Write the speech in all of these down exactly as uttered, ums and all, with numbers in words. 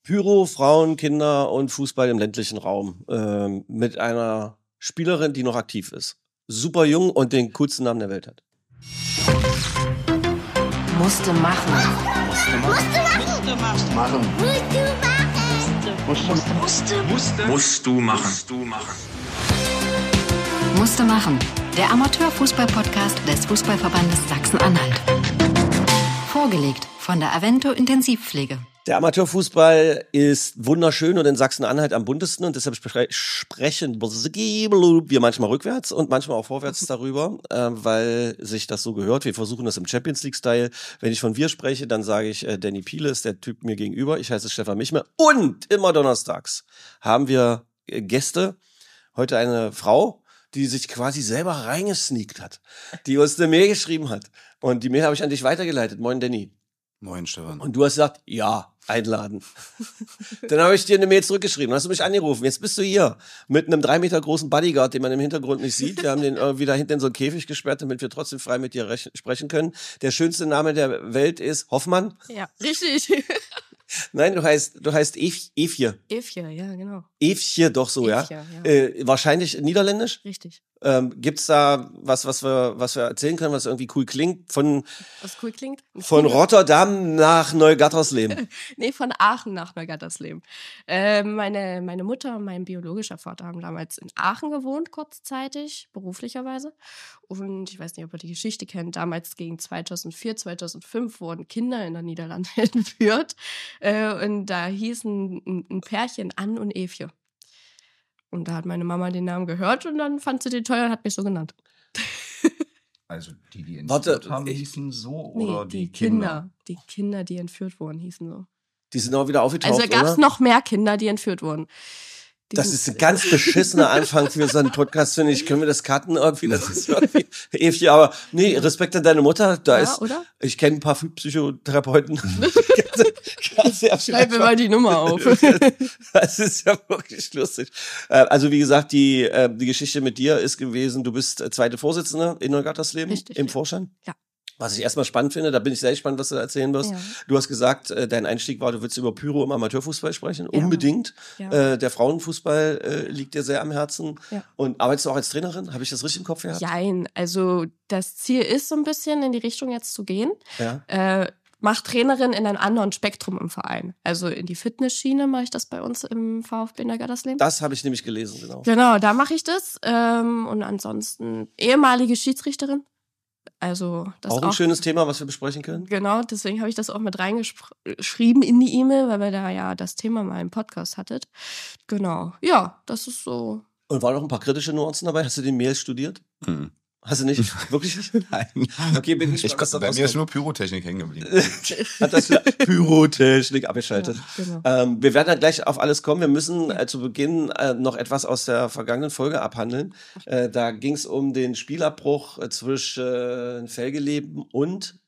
Pyro, Frauen, Kinder und Fußball im ländlichen Raum. Ähm, mit einer Spielerin, die noch aktiv ist. Super jung und den coolsten Namen der Welt hat. Musste machen. Musste machen. Musste machen. Machen. Musste machen. Musste. Musste. Musst du machen. Musst du machen. Musste machen. Der Amateurfußball-Podcast des Fußballverbandes Sachsen-Anhalt. Vorgelegt von der Avento Intensivpflege. Der Amateurfußball ist wunderschön und in Sachsen-Anhalt am buntesten und deshalb spre- sprechen wir manchmal rückwärts und manchmal auch vorwärts darüber, äh, weil sich das so gehört. Wir versuchen das im Champions-League-Style. Wenn ich von wir spreche, dann sage ich, äh, Danny Piele ist der Typ mir gegenüber. Ich heiße Stefan Michmer und immer donnerstags haben wir äh, Gäste. Heute eine Frau, die sich quasi selber reingesneakt hat, die uns eine Mail geschrieben hat und die Mail habe ich an dich weitergeleitet. Moin Danny. Moin Stefan. Und du hast gesagt, ja, einladen. Dann habe ich dir eine Mail zurückgeschrieben, dann hast du mich angerufen. Jetzt bist du hier mit einem drei Meter großen Bodyguard, den man im Hintergrund nicht sieht. Wir haben den irgendwie da hinten in so einen Käfig gesperrt, damit wir trotzdem frei mit dir rech- sprechen können. Der schönste Name der Welt ist Hoffmann. Ja, richtig. Nein, du heißt, du heißt Ef, Efje. Efje, ja, genau. Efje, doch so, Efje, ja. ja. Äh, wahrscheinlich niederländisch. Richtig. Ähm, gibt's da was, was wir, was wir erzählen können, was irgendwie cool klingt? Von, Was cool klingt? von Rotterdam nach Neugattersleben. Nee, von Aachen nach Neugattersleben. Äh, meine, meine Mutter und mein biologischer Vater haben damals in Aachen gewohnt, kurzzeitig, beruflicherweise. Und ich weiß nicht, ob ihr die Geschichte kennt, damals gegen zweitausendvier, zweitausendfünf wurden Kinder in den Niederlanden entführt. Äh, und da hießen ein, ein Pärchen Ann und Efje. Und da hat meine Mama den Namen gehört und dann fand sie den toll und hat mich so genannt. Also die, die entführt Warte, haben, ich- hießen so Nee, oder die, die, Kinder. Die Kinder, die entführt wurden, hießen so. Die sind auch wieder aufgetaucht, Also gab es oder? noch mehr Kinder, die entführt wurden. Die Das sind- ist ein ganz beschissener Anfang für so einen Podcast, finde ich. Können wir das cutten irgendwie? Das ist irgendwie ewig, aber nee, Respekt an deine Mutter. Da Ja, ist, oder? ich kenne ein paar Psychotherapeuten. Schreib mir mal die Nummer auf. Das ist ja wirklich lustig. Äh, Also wie gesagt, die, äh, die Geschichte mit dir ist gewesen, du bist äh, zweite Vorsitzende in Neugattersleben Richtig, im ja. Vorstand. Ja. Was ich erstmal spannend finde, da bin ich sehr gespannt, was du da erzählen wirst. Ja. Du hast gesagt, äh, dein Einstieg war, du willst über Pyro im Amateurfußball sprechen. Ja. Unbedingt. Ja. Äh, der Frauenfußball äh, liegt dir sehr am Herzen. Ja. Und arbeitest du auch als Trainerin? Habe ich das richtig im Kopf gehabt? Jein, also das Ziel ist so ein bisschen in die Richtung jetzt zu gehen. Ja. Äh, mach Trainerin in einem anderen Spektrum im Verein. Also in die Fitnessschiene mache ich das bei uns im VfB Neugattersleben. Das habe ich nämlich gelesen, genau. Genau, da mache ich das. Ähm, und ansonsten ehemalige Schiedsrichterin. Also das Auch ein schönes Thema, was wir besprechen können. Genau, deswegen habe ich das auch mit reingeschrieben in die E-Mail, weil wir da ja das Thema mal im Podcast hattet. Genau, ja, das ist so. Und waren noch ein paar kritische Nuancen dabei? Hast du den Mail studiert? Hm. Hast du nicht? Wirklich nicht? Nein. Okay, bin Ich gespannt, was da bei mir ist rauskommt. nur Pyrotechnik hängen geblieben. Hat das wieder Pyrotechnik abgeschaltet. Ja, genau. Ähm, wir werden da gleich auf alles kommen. Wir müssen äh, zu Beginn äh, noch etwas aus der vergangenen Folge abhandeln. Äh, da ging es um den Spielabbruch äh, zwischen äh, Felgeleben und,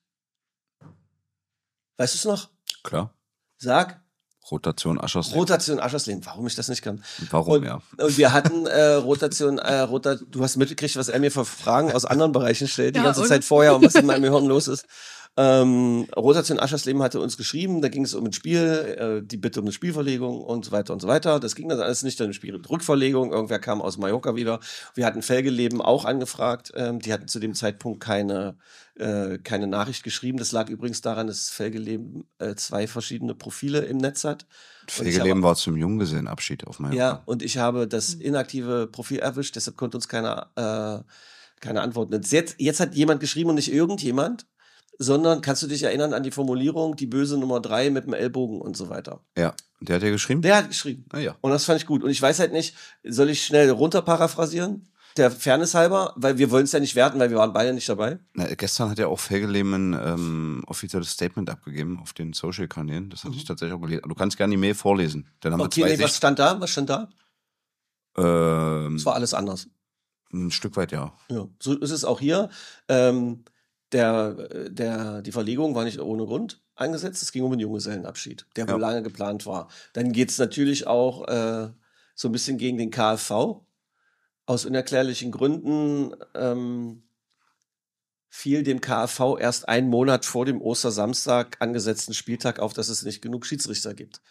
weißt du es noch? Klar. Sag, Rotation Aschersleben. Rotation Aschersleben. Warum ich das nicht kann. Warum, Und, ja. und wir hatten äh, Rotation, äh, Rota, du hast mitgekriegt, was er mir für Fragen aus anderen Bereichen stellt, die Ja, ganze und? Zeit vorher und was in meinem Gehirn los ist. Ähm, Rotation Aschersleben hatte uns geschrieben, da ging es um ein Spiel, äh, die Bitte um eine Spielverlegung und so weiter und so weiter. Das ging dann alles nicht, dann Spiel und Rückverlegung. Irgendwer kam aus Mallorca wieder. Wir hatten Felgeleben auch angefragt. Ähm, die hatten zu dem Zeitpunkt keine, äh, keine Nachricht geschrieben. Das lag übrigens daran, dass Felgeleben äh, zwei verschiedene Profile im Netz hat. Und ich Felgeleben war zum Junggesellenabschied auf Mallorca. ja, und ich habe das inaktive Profil erwischt, deshalb konnte uns keiner äh, keine Antworten. Und jetzt, jetzt hat jemand geschrieben und nicht irgendjemand, sondern kannst du dich erinnern an die Formulierung, die böse Nummer drei mit dem Ellbogen und so weiter. Ja. Und der hat ja geschrieben? Der hat geschrieben. Ah ja. Und das fand ich gut. Und ich weiß halt nicht, soll ich schnell runter paraphrasieren? Der Fairness halber, weil wir wollen es ja nicht werten, weil wir waren beide nicht dabei. Na, gestern hat ja auch Felgeleben ein ähm, offizielles Statement abgegeben auf den Social-Kanälen. Das hatte ich tatsächlich auch gelesen. Du kannst gerne die Mail vorlesen. Dann haben Okay, wir zwei nee, was stand da? Was stand da? ähm, Es war alles anders. ein Stück weit, ja. Ja, so ist es auch hier. Ähm, der, der, die Verlegung war nicht ohne Grund eingesetzt. Es ging um einen Junggesellenabschied, der wohl Ja. lange geplant war. Dann geht es natürlich auch äh, so ein bisschen gegen den K F V. Aus unerklärlichen Gründen ähm, fiel dem K F V erst einen Monat vor dem Ostersamstag angesetzten Spieltag auf, dass es nicht genug Schiedsrichter gibt.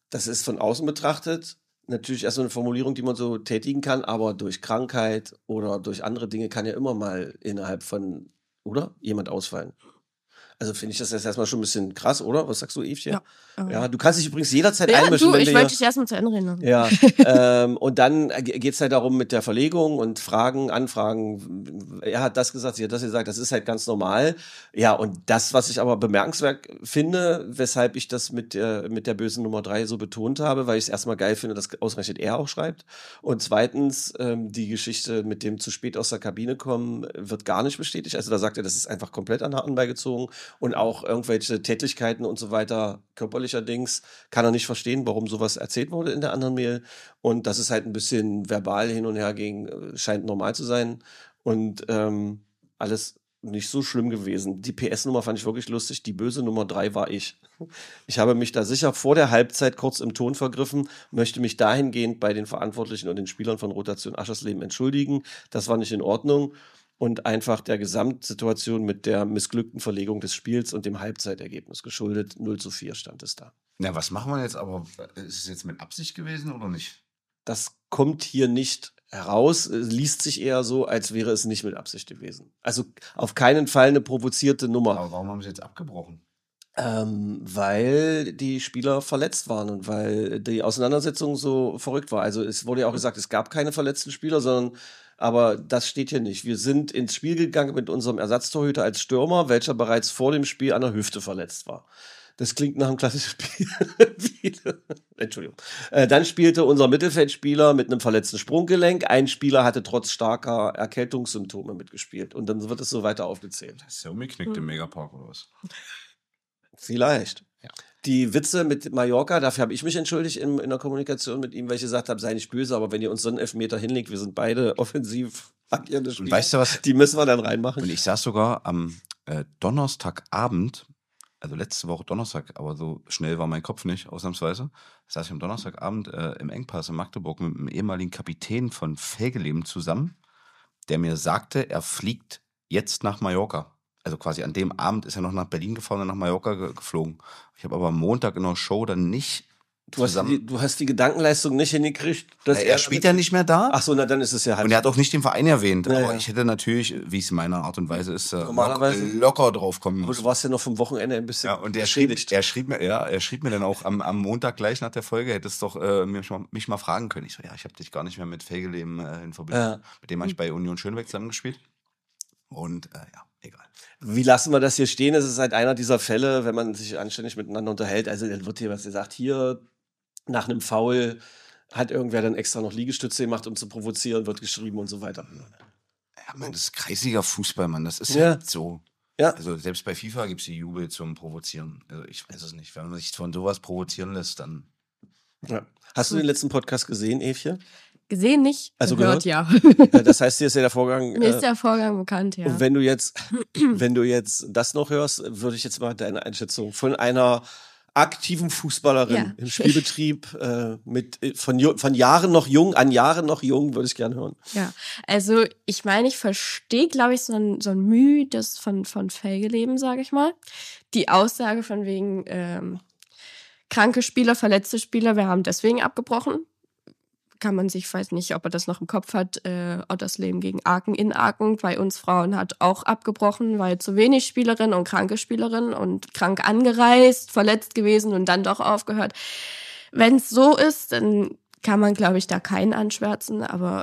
das ist von außen betrachtet natürlich erst so eine Formulierung, die man so tätigen kann, aber durch Krankheit oder durch andere Dinge kann ja immer mal innerhalb von, oder? Jemand ausfallen. Also finde ich das jetzt erstmal schon ein bisschen krass, oder? Was sagst du, Evchen? Ja. Ja, du kannst dich übrigens jederzeit Ja, einmischen. du, wenn ich wir wollte hier- dich erstmal zu Ende reden. Ja, ähm, und dann geht es halt darum mit der Verlegung und Fragen, Anfragen. Er hat das gesagt, sie hat das gesagt, das ist halt ganz normal. Ja, und das, was ich aber bemerkenswert finde, weshalb ich das mit der, mit der bösen Nummer drei so betont habe, weil ich es erstmal geil finde, dass ausgerechnet er auch schreibt. Und zweitens, ähm, die Geschichte mit dem zu spät aus der Kabine kommen, wird gar nicht bestätigt. Also da sagt er, das ist einfach komplett an Haaren beigezogen. Und auch irgendwelche Tätlichkeiten und so weiter, körperlicher Dings, kann er nicht verstehen, warum sowas erzählt wurde in der anderen Mail. Und dass es halt ein bisschen verbal hin und her ging, äh, scheint normal zu sein. Und ähm, alles nicht so schlimm gewesen. Die P S-Nummer fand ich wirklich lustig. Die böse Nummer drei war ich. Ich habe mich da sicher vor der Halbzeit kurz im Ton vergriffen, möchte mich dahingehend bei den Verantwortlichen und den Spielern von Rotation Aschersleben entschuldigen. Das war nicht in Ordnung. Und einfach der Gesamtsituation mit der missglückten Verlegung des Spiels und dem Halbzeitergebnis geschuldet. null zu vier stand es da. Na, was machen wir jetzt aber? Ist es jetzt mit Absicht gewesen oder nicht? Das kommt hier nicht heraus, es liest sich eher so, als wäre es nicht mit Absicht gewesen. Also auf keinen Fall eine provozierte Nummer. Aber warum haben sie jetzt abgebrochen? Ähm, weil die Spieler verletzt waren und weil die Auseinandersetzung so verrückt war. Also es wurde ja auch gesagt, es gab keine verletzten Spieler, sondern aber das steht hier nicht. Wir sind ins Spiel gegangen mit unserem Ersatztorhüter als Stürmer, welcher bereits vor dem Spiel an der Hüfte verletzt war. Das klingt nach einem klassischen Spiel. Entschuldigung. Äh, dann spielte unser Mittelfeldspieler mit einem verletzten Sprunggelenk. Ein Spieler hatte trotz starker Erkältungssymptome mitgespielt. Und dann wird es so weiter aufgezählt. Das ist ja umgeknickt im Megapark oder was? Vielleicht. Ja. Die Witze mit Mallorca, dafür habe ich mich entschuldigt in, in der Kommunikation mit ihm, weil ich gesagt habe, sei nicht böse, aber wenn ihr uns so einen Elfmeter hinlegt, wir sind beide offensiv agierende Spieler. Und weißt du was? Die müssen wir dann reinmachen. Und ich saß sogar am äh, Donnerstagabend, also letzte Woche Donnerstag, aber so schnell war mein Kopf nicht, ausnahmsweise, saß ich am Donnerstagabend äh, im Engpass in Magdeburg mit einem ehemaligen Kapitän von Felgeleben zusammen, der mir sagte, er fliegt jetzt nach Mallorca. Also quasi an dem Abend ist er noch nach Berlin gefahren und nach Mallorca ge- geflogen. Ich habe aber am Montag in der Show dann nicht Du hast, zusammen... die, du hast die Gedankenleistung nicht hingekriegt. Dass Na, er spielt ja nicht mehr da. Ach so, na dann ist es ja halt. Und er hat auch nicht den Verein erwähnt. Ja, aber ja. ich hätte natürlich, wie es in meiner Art und Weise ist, äh, Normalerweise- locker, locker drauf kommen Aber müssen. du warst ja noch vom Wochenende ein bisschen Ja, und er schrieb, beschädigt. er schrieb mir, ja, er schrieb mir dann auch am, am Montag gleich nach der Folge, hättest doch äh, mich, mal, mich mal fragen können. Ich so, ja, ich habe dich gar nicht mehr mit Felgeleben äh, in Verbindung. Ja. Mit dem habe ich bei Union Schönebeck zusammengespielt. Und äh, ja, egal. Wie lassen wir das hier stehen? Es ist halt einer dieser Fälle, wenn man sich anständig miteinander unterhält. Also dann wird hier was gesagt, hier nach einem Foul hat irgendwer dann extra noch Liegestütze gemacht, um zu provozieren, wird geschrieben und so weiter. Ja, Mann, das ist kreisiger Fußball, Mann. Das ist Ja. halt so. Ja. Also selbst bei FIFA gibt es die Jubel zum Provozieren. Also ich weiß es nicht. Wenn man sich von sowas provozieren lässt, dann. Ja. Hast du den letzten Podcast gesehen, Evchen? Gesehen nicht, Also gehört, ja. Ja, das heißt, dir ist ja der Vorgang. Mir ist äh, der Vorgang bekannt, ja. Und wenn du jetzt, wenn du jetzt das noch hörst, würde ich jetzt mal deine Einschätzung von einer aktiven Fußballerin Ja. im Spielbetrieb äh, mit äh, von, ju- von Jahren noch jung, an Jahren noch jung, würde ich gerne hören. Ja, also ich meine, ich verstehe, glaube ich, so ein, so ein Mühe des von, von Felgeleben, sage ich mal. Die Aussage von wegen ähm, kranke Spieler, verletzte Spieler, wir haben deswegen abgebrochen. Kann man sich, weiß nicht, ob er das noch im Kopf hat, äh, Ottersleben gegen Aachen in Aachen. Bei uns Frauen hat auch abgebrochen, weil zu wenig Spielerinnen und kranke Spielerinnen und krank angereist, verletzt gewesen und dann doch aufgehört. Wenn es so ist, dann kann man, glaube ich, da keinen anschwärzen, aber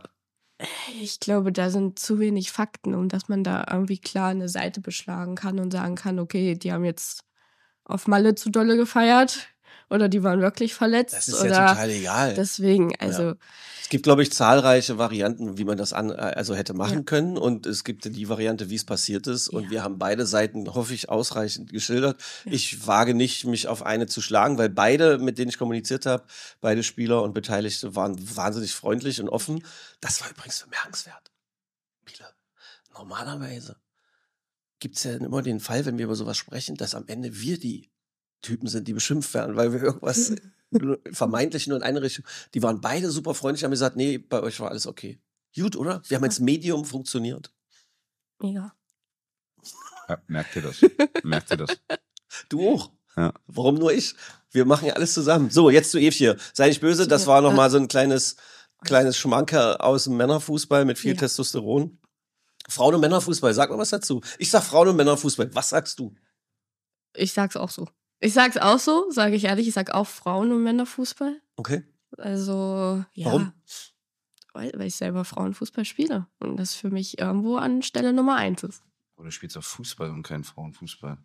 ich glaube, da sind zu wenig Fakten, um dass man da irgendwie klar eine Seite beschlagen kann und sagen kann, okay, die haben jetzt auf Malle zu dolle gefeiert oder die waren wirklich verletzt. Das ist oder ja total egal. Deswegen, also Ja. Es gibt, glaube ich, zahlreiche Varianten, wie man das an, also hätte machen Ja. können. Und es gibt die Variante, wie es passiert ist. Und Ja. wir haben beide Seiten, hoffe ich, ausreichend geschildert. Ich wage nicht, mich auf eine zu schlagen, weil beide, mit denen ich kommuniziert habe, beide Spieler und Beteiligte waren wahnsinnig freundlich und offen. Das war übrigens bemerkenswert. Biele, normalerweise gibt es ja immer den Fall, wenn wir über sowas sprechen, dass am Ende wir die Typen sind, die beschimpft werden, weil wir irgendwas vermeintlich nur in eine Richtung. Die waren beide super freundlich, haben gesagt, nee, bei euch war alles okay. Gut, oder? Wir haben als Medium funktioniert. mega. Ja, merkt ihr das? Merkt ihr das? Du auch. Ja. Warum nur ich? Wir machen ja alles zusammen. So, jetzt zu Evche. Sei nicht böse, das war nochmal so ein kleines, kleines Schmankerl aus dem Männerfußball mit viel ja. Testosteron. Frauen- und Männerfußball, sag mal was dazu. Ich sag Frauen- und Männerfußball. Was sagst du? Ich sag's auch so. Ich sag's auch so, sage ich ehrlich. Ich sag auch Frauen- und Männerfußball. Okay. Also, ja. Warum? Weil, weil ich selber Frauenfußball spiele. Und das für mich irgendwo an Stelle Nummer eins ist. Oder spielst du Fußball und keinen Frauenfußball?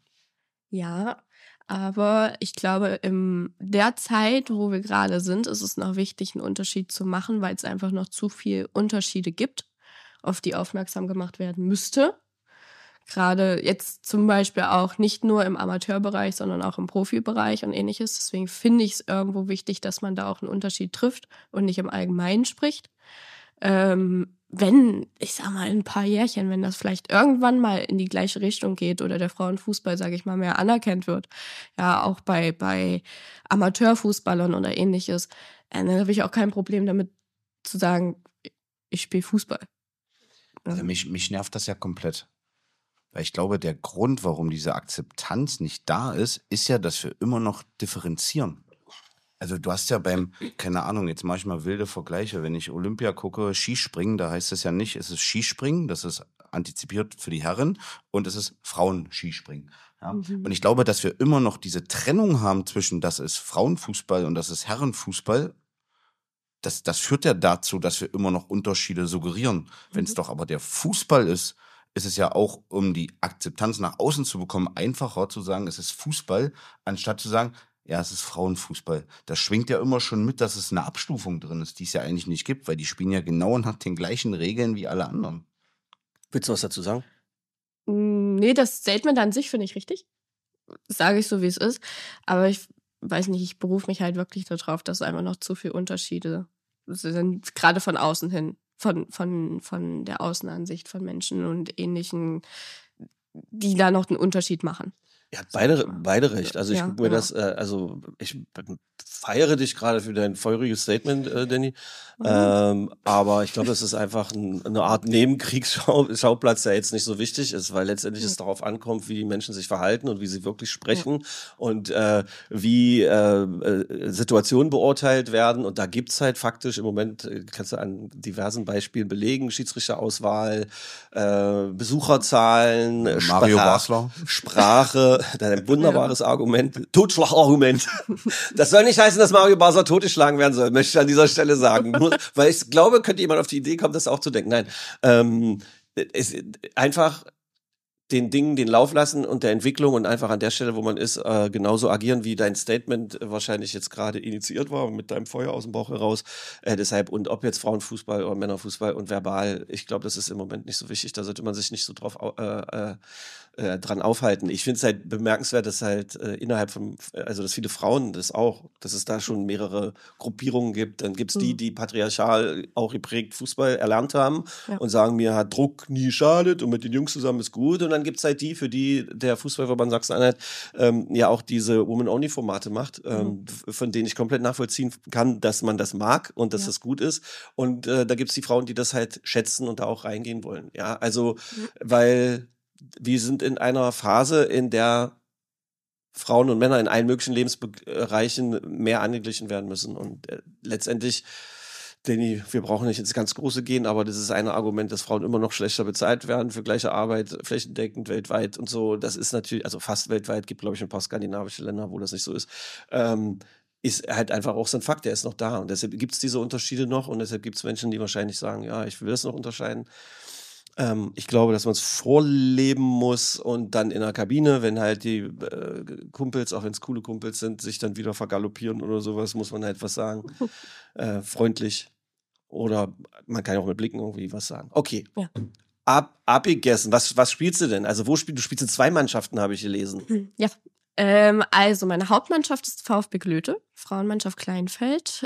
Ja, aber ich glaube, in der Zeit, wo wir gerade sind, ist es noch wichtig, einen Unterschied zu machen, weil es einfach noch zu viele Unterschiede gibt, auf die aufmerksam gemacht werden müsste. Gerade jetzt zum Beispiel auch nicht nur im Amateurbereich, sondern auch im Profibereich und ähnliches. Deswegen finde ich es irgendwo wichtig, dass man da auch einen Unterschied trifft und nicht im Allgemeinen spricht. Ähm, wenn, ich sag mal, in ein paar Jährchen, wenn das vielleicht irgendwann mal in die gleiche Richtung geht oder der Frauenfußball, sage ich mal, mehr anerkannt wird, ja, auch bei, bei Amateurfußballern oder ähnliches, äh, dann habe ich auch kein Problem damit zu sagen, ich spiele Fußball. Also mich, mich nervt das ja komplett. Weil ich glaube, der Grund, warum diese Akzeptanz nicht da ist, ist ja, dass wir immer noch differenzieren. Also du hast ja beim, keine Ahnung, jetzt mache ich mal wilde Vergleiche, wenn ich Olympia gucke, Skispringen, da heißt es ja nicht, es ist Skispringen, das ist antizipiert für die Herren und es ist Frauen-Skispringen. Ja? Mhm. Und ich glaube, dass wir immer noch diese Trennung haben zwischen, das ist Frauenfußball und das ist Herrenfußball. Das, das führt ja dazu, dass wir immer noch Unterschiede suggerieren. Mhm. Wenn es doch aber der Fußball ist, ist es ja auch, um die Akzeptanz nach außen zu bekommen, einfacher zu sagen, es ist Fußball, anstatt zu sagen, ja, es ist Frauenfußball. Das schwingt ja immer schon mit, dass es eine Abstufung drin ist, die es ja eigentlich nicht gibt, weil die spielen ja genau nach den gleichen Regeln wie alle anderen. Willst du was dazu sagen? Nee, das Statement an sich finde ich richtig. Sage ich so, wie es ist. Aber ich weiß nicht, ich berufe mich halt wirklich darauf, dass einfach noch zu viele Unterschiede sind, gerade von außen hin. Von, von, von der Außenansicht von Menschen und Ähnlichen, die da noch einen Unterschied machen. Ja, beide, beide recht. Also ich ja, gucke mir genau. das, äh, also ich feiere dich gerade für dein feuriges Statement, äh, Danny. Mhm. Ähm, aber ich glaube, das ist einfach ein, eine Art Nebenkriegsschauplatz, der jetzt nicht so wichtig ist, weil letztendlich mhm. es darauf ankommt, wie die Menschen sich verhalten und wie sie wirklich sprechen mhm. und äh, wie äh, äh, Situationen beurteilt werden. Und da gibt's halt faktisch im Moment, äh, kannst du an diversen Beispielen belegen, Schiedsrichterauswahl, äh, Besucherzahlen, Mario Sprach- Basler. Sprache, das ist ein wunderbares ja. Argument. Totschlagargument. Das soll nicht heißen, dass Mario Basler totgeschlagen werden soll, möchte ich an dieser Stelle sagen. Nur, weil ich glaube, könnte jemand auf die Idee kommen, das auch zu denken. Nein, ähm, es, einfach den Dingen den Lauf lassen und der Entwicklung und einfach an der Stelle, wo man ist, äh, genauso agieren, wie dein Statement wahrscheinlich jetzt gerade initiiert war, mit deinem Feuer aus dem Bauch heraus. Äh, deshalb, und ob jetzt Frauenfußball oder Männerfußball und verbal, ich glaube, das ist im Moment nicht so wichtig, da sollte man sich nicht so drauf äh, äh, dran aufhalten. Ich finde es halt bemerkenswert, dass halt äh, innerhalb von, also dass viele Frauen das auch, dass es da schon mehrere Gruppierungen gibt. Dann gibt's mhm. die, die patriarchal auch geprägt Fußball erlernt haben ja. und sagen, mir hat Druck nie schadet und mit den Jungs zusammen ist gut. Und dann gibt's halt die, für die der Fußballverband Sachsen-Anhalt ähm, ja auch diese Women-Only-Formate macht, ähm, mhm. von denen ich komplett nachvollziehen kann, dass man das mag und dass ja. das gut ist. Und äh, da gibt's die Frauen, die das halt schätzen und da auch reingehen wollen. Ja, also, mhm. weil wir sind in einer Phase, in der Frauen und Männer in allen möglichen Lebensbereichen mehr angeglichen werden müssen. Und äh, letztendlich, Danny, wir brauchen nicht ins ganz Große gehen, aber das ist ein Argument, dass Frauen immer noch schlechter bezahlt werden für gleiche Arbeit, flächendeckend weltweit und so. Das ist natürlich, also fast weltweit, gibt glaube ich ein paar skandinavische Länder, wo das nicht so ist. Ähm, ist halt einfach auch so ein Fakt, der ist noch da. Und deshalb gibt es diese Unterschiede noch und deshalb gibt es Menschen, die wahrscheinlich sagen, ja, ich will das noch unterscheiden. Ähm, ich glaube, dass man es vorleben muss und dann in der Kabine, wenn halt die äh, Kumpels, auch wenn es coole Kumpels sind, sich dann wieder vergaloppieren oder sowas, muss man halt was sagen. Äh, freundlich. Oder man kann ja auch mit Blicken irgendwie was sagen. Okay. Ja. Ab, abgegessen. Was, was spielst du denn? Also wo spielst du? Du spielst in zwei Mannschaften, habe ich gelesen. Ja. Ähm, also meine Hauptmannschaft ist VfB Glöte, Frauenmannschaft Kleinfeld.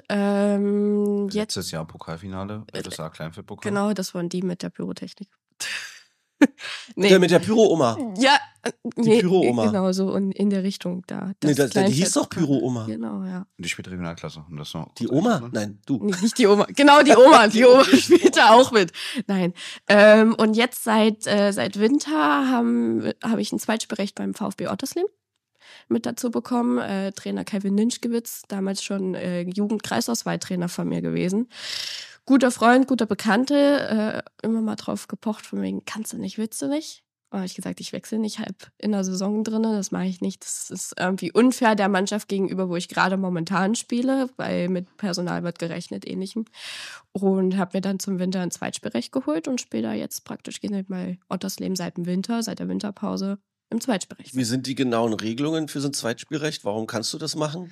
Ähm, Letztes jetzt, Jahr Pokalfinale, F S A Kleinfeld-Pokal. Genau, das waren die mit der Pyrotechnik. nee. Der mit der Pyro-Oma. Ja, die nee, Pyro-Oma. Genau, so in, in der Richtung da. Nee, das, die hieß doch Pyro-Oma. Genau, ja. Und die spielt Regionalklasse. Und das noch die Oma? Nein, du. Nee, nicht die Oma. Genau, die Oma. Die Oma spielt da auch mit. Nein. Ähm, und jetzt seit, äh, seit Winter habe hab ich ein Zweitspielrecht beim VfB Ottersleben. mit dazu bekommen. Äh, Trainer Kevin Ninschkewitz, damals schon äh, Jugend-Kreisauswahltrainer von mir gewesen. Guter Freund, guter Bekannte, äh, immer mal drauf gepocht, von wegen, kannst du nicht, willst du nicht? Und habe ich gesagt, ich wechsle nicht halb in der Saison drin, das mache ich nicht. Das ist irgendwie unfair der Mannschaft gegenüber, wo ich gerade momentan spiele, weil mit Personal wird gerechnet, ähnlichem. Und habe mir dann zum Winter ein Zweitspielrecht geholt und spiele da jetzt praktisch geht mal Ottersleben seit dem Winter, seit der Winterpause im Zweitspielrecht. Wie sind die genauen Regelungen für so ein Zweitspielrecht? Warum kannst du das machen?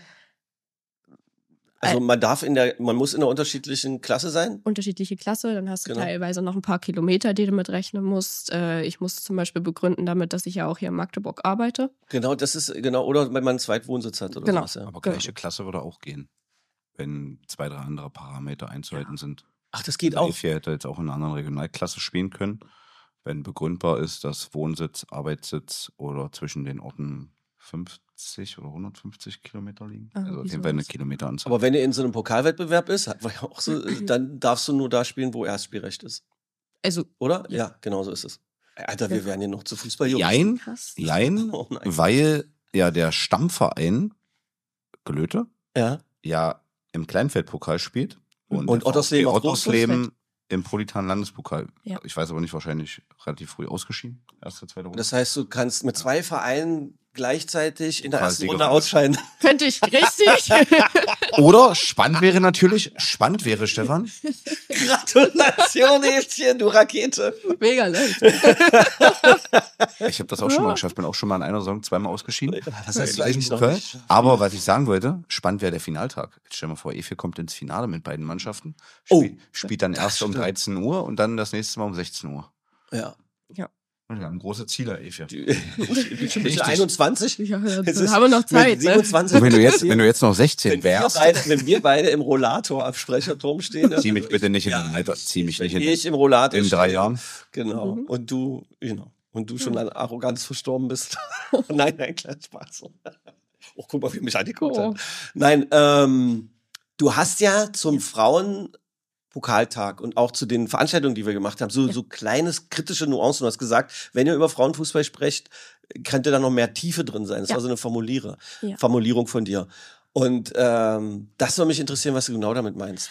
Also man darf in der, man muss in einer unterschiedlichen Klasse sein? Unterschiedliche Klasse, dann hast du Genau. teilweise noch ein paar Kilometer, die du mitrechnen musst. Äh, ich muss zum Beispiel begründen damit, dass ich ja auch hier in Magdeburg arbeite. Genau, das ist, genau, oder wenn man einen Zweitwohnsitz hat oder Genau. sowas, ja. Aber gleiche Klasse würde auch gehen, wenn zwei, drei andere Parameter einzuhalten sind. Ach, das geht Also auch. Efi hätte jetzt auch in einer anderen Regionalklasse spielen können, wenn begründbar ist, dass Wohnsitz, Arbeitssitz oder zwischen den Orten fünfzig oder hundertfünfzig Kilometer liegen. Ah, Also auf wieso jeden Fall eine das? Kilometeranzahl. Aber wenn ihr in so einem Pokalwettbewerb ist, hat man ja auch so, dann darfst du nur da spielen, wo Erstspielrecht ist. Also, Oder? Ja, genau so ist es. Alter, wir werden hier noch zu Fußballjungs. Jein, krass. jein, Oh nein. weil ja der Stammverein Glöte Ja. ja im Kleinfeldpokal spielt und, Und der Ottersleben VfB auf Ottersleben im Politan Landespokal. Ja. Ich weiß aber nicht, wahrscheinlich relativ früh ausgeschieden. Erste, zweite Runde. Das heißt, du kannst mit zwei Vereinen gleichzeitig in der ersten Pokalsiegerin. Runde ausscheiden. Könnte ich richtig. Oder spannend wäre natürlich, spannend wäre, Stefan, Gratulation, Häschen, du Rakete. Mega, ne? ich habe das auch schon mal geschafft, bin auch schon mal in einer Saison zweimal ausgeschieden. Das heißt, Im gleichen Pokal. Aber was ich sagen wollte, spannend wäre der Finaltag. Jetzt stell dir mal vor, Efi kommt ins Finale mit beiden Mannschaften, spielt, Oh, spielt dann erst um stimmt. dreizehn Uhr und dann das nächste Mal um sechzehn Uhr. Ja. Und wir haben große Ziele, Efi. Die, die, die, die einundzwanzig? Ja, dann Es ist haben wir noch Zeit, mit ne? siebenundzwanzig. Und wenn du jetzt, wenn du jetzt noch sechzehn wenn wir, wärst, beide, wenn wir beide im Rollator am Sprecherturm stehen, ne? zieh mich bitte nicht in den Alter, zieh mich nicht in ich im Rollator in drei stehe. Jahren. Genau. Mhm. Und du, genau. Und du schon an Arroganz verstorben bist. Nein, nein, kleiner Spaß. Oh, guck mal, wie mich angeguckt Oh. hat. Nein, ähm, du hast ja zum Frauenpokaltag und auch zu den Veranstaltungen, die wir gemacht haben, so, so kleines kritische Nuancen. Du hast gesagt, wenn ihr über Frauenfußball sprecht, könnte da noch mehr Tiefe drin sein. Das Ja. war so eine Formuliere, Ja. Formulierung von dir. Und ähm, das soll mich interessieren, was du genau damit meinst.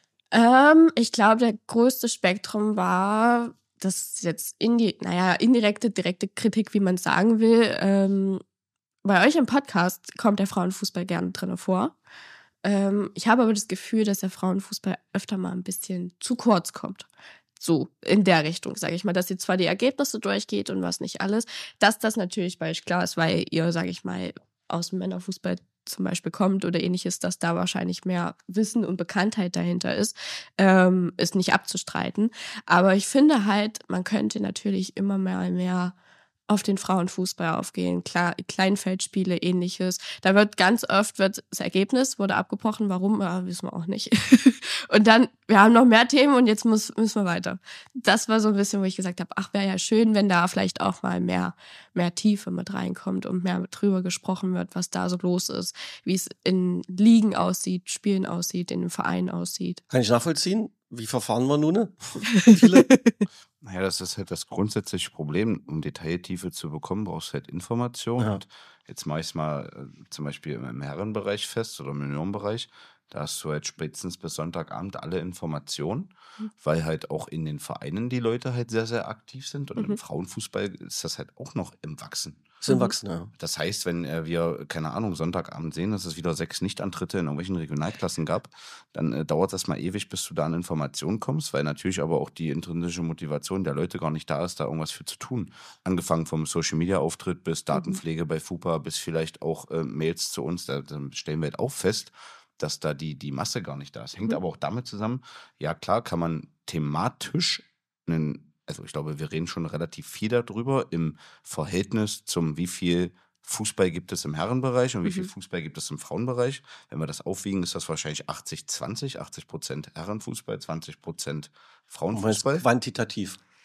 Ähm, ich glaube, der größte Spektrum war, das ist jetzt indi naja, indirekte, direkte Kritik, wie man es sagen will. Ähm, bei euch im Podcast kommt der Frauenfußball gerne drin vor. Ähm, ich habe aber das Gefühl, dass der Frauenfußball öfter mal ein bisschen zu kurz kommt. So, in der Richtung, sage ich mal, dass ihr zwar die Ergebnisse durchgeht und was nicht alles, dass das natürlich bei euch klar ist, weil ihr, sage ich mal, aus dem Männerfußball zum Beispiel kommt oder ähnliches, dass da wahrscheinlich mehr Wissen und Bekanntheit dahinter ist, ähm, ist nicht abzustreiten. Aber ich finde halt, man könnte natürlich immer mehr, mehr auf den Frauenfußball aufgehen, klar, Kleinfeldspiele, ähnliches. Da wird ganz oft wird das Ergebnis wurde abgebrochen, warum, ja, wissen wir auch nicht. Und dann, wir haben noch mehr Themen und jetzt muss, müssen wir weiter. Das war so ein bisschen, wo ich gesagt habe, ach, wäre ja schön, wenn da vielleicht auch mal mehr, mehr Tiefe mit reinkommt und mehr drüber gesprochen wird, was da so los ist, wie es in Ligen aussieht, Spielen aussieht, in den Vereinen aussieht. Kann ich nachvollziehen? Wie verfahren wir nun? Ne? Viele. Naja, das ist halt das grundsätzliche Problem. Um Detailtiefe zu bekommen, brauchst du halt Information. Ja. Und jetzt mache ich es mal äh, zum Beispiel im Herrenbereich fest oder im Juniorenbereich. Da hast du halt spätestens bis Sonntagabend alle Informationen, Mhm. weil halt auch in den Vereinen die Leute halt sehr, sehr aktiv sind. Und Mhm. im Frauenfußball ist das halt auch noch im Wachsen. Sind Mhm. wachsen, ja. Das heißt, wenn äh, wir, keine Ahnung, Sonntagabend sehen, dass es wieder sechs Nichtantritte in irgendwelchen Regionalklassen gab, dann äh, dauert das mal ewig, bis du da an Informationen kommst, weil natürlich aber auch die intrinsische Motivation der Leute gar nicht da ist, da irgendwas für zu tun. Angefangen vom Social-Media-Auftritt bis Datenpflege bei FUPA, bis vielleicht auch äh, Mails zu uns, da, da stellen wir halt auch fest, dass da die, die Masse gar nicht da ist. Hängt Mhm. aber auch damit zusammen, ja klar kann man thematisch einen, also ich glaube, wir reden schon relativ viel darüber im Verhältnis zum wie viel Fußball gibt es im Herrenbereich und wie viel Mhm. Fußball gibt es im Frauenbereich. Wenn wir das aufwiegen, ist das wahrscheinlich achtzig zwanzig, achtzig Prozent Herrenfußball, zwanzig Prozent Du meinst Frauenfußball. quantitativ.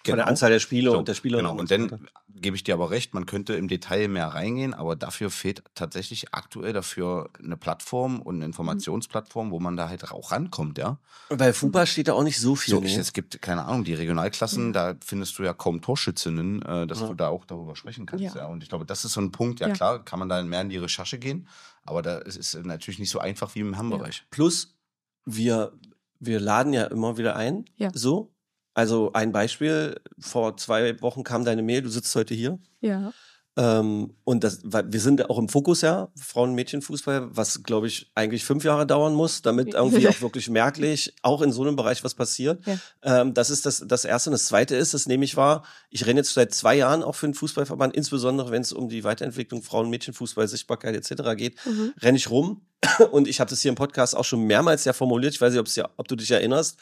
Von der Anzahl der Spiele So, und der Spieler. Genau, und dann gebe ich dir aber recht, man könnte im Detail mehr reingehen, aber dafür fehlt tatsächlich aktuell dafür eine Plattform und eine Informationsplattform, wo man da halt auch rankommt, ja. Bei FUPA steht da auch nicht so viel. So, nee. es gibt, keine Ahnung, die Regionalklassen, da findest du ja kaum Torschützinnen, äh, dass Ja. du da auch darüber sprechen kannst, ja. Ja. Und ich glaube, das ist so ein Punkt, ja, Ja. klar, kann man da mehr in die Recherche gehen, aber da ist es natürlich nicht so einfach wie im Herrenbereich. Plus, wir, wir laden ja immer wieder ein. Ja. So. Also ein Beispiel, vor zwei Wochen kam deine Mail, du sitzt heute hier. Ja. Ähm, und das, weil wir sind auch im Fokus ja, Frauen- und Mädchenfußball, was glaube ich eigentlich fünf Jahre dauern muss, damit irgendwie auch wirklich merklich auch in so einem Bereich was passiert. Ja. Ähm, das ist das, das Erste. Und das Zweite ist, das nehme ich wahr, ich renne jetzt seit zwei Jahren auch für den Fußballverband, insbesondere wenn es um die Weiterentwicklung Frauen- und Mädchenfußball, Sichtbarkeit et cetera geht, Mhm. renne ich rum. Und ich habe das hier im Podcast auch schon mehrmals ja formuliert, ich weiß nicht, ob's ja, ob du dich erinnerst,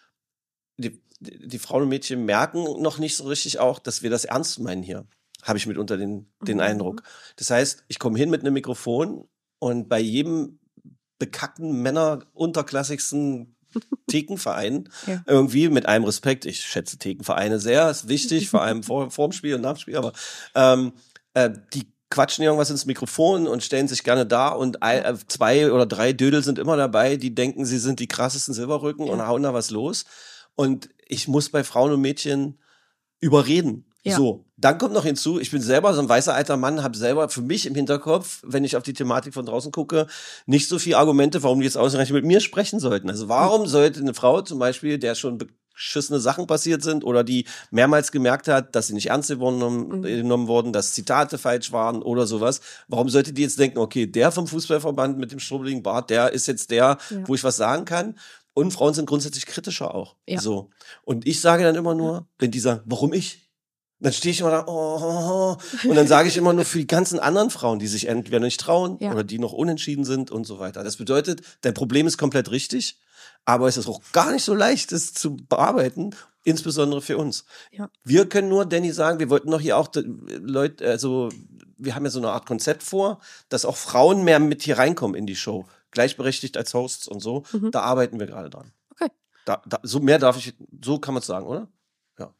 die, die, die Frauen und Mädchen merken noch nicht so richtig auch, dass wir das ernst meinen hier. Habe ich mitunter den, den Mhm. Eindruck. Das heißt, ich komme hin mit einem Mikrofon und bei jedem bekackten Männer unterklassigsten Thekenverein Ja. irgendwie mit allem Respekt. Ich schätze Thekenvereine sehr, ist wichtig, vor allem vor, vor dem Spiel und nach dem Spiel, aber ähm, äh, die quatschen irgendwas ins Mikrofon und stellen sich gerne da und ein, äh, zwei oder drei Dödel sind immer dabei, die denken, sie sind die krassesten Silberrücken Ja. und hauen da was los. Und ich muss bei Frauen und Mädchen überreden. Ja. So, dann kommt noch hinzu, ich bin selber so ein weißer alter Mann, habe selber für mich im Hinterkopf, wenn ich auf die Thematik von draußen gucke, nicht so viele Argumente, warum die jetzt ausreichend mit mir sprechen sollten. Also warum sollte eine Frau zum Beispiel, der schon beschissene Sachen passiert sind oder die mehrmals gemerkt hat, dass sie nicht ernst genommen, Mhm. genommen wurden, dass Zitate falsch waren oder sowas, warum sollte die jetzt denken, okay, der vom Fußballverband mit dem strubbeligen Bart, der ist jetzt der, Ja. wo ich was sagen kann? Und Frauen sind grundsätzlich kritischer auch. Ja. So. Und ich sage dann immer nur, wenn die sagen, warum ich? Dann stehe ich immer da, oh, oh, oh. Und dann sage ich immer nur für die ganzen anderen Frauen, die sich entweder nicht trauen Ja. oder die noch unentschieden sind und so weiter. Das bedeutet, dein Problem ist komplett richtig, aber es ist auch gar nicht so leicht, das zu bearbeiten, insbesondere für uns. Ja. Wir können nur, Danny, sagen, wir wollten doch hier auch äh, Leute, also wir haben ja so eine Art Konzept vor, dass auch Frauen mehr mit hier reinkommen in die Show, gleichberechtigt als Hosts und so. Mhm. Da arbeiten wir gerade dran. Okay. Da, da, so mehr darf ich, so kann man es sagen, oder? Ja.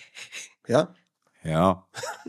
Ja? Ja.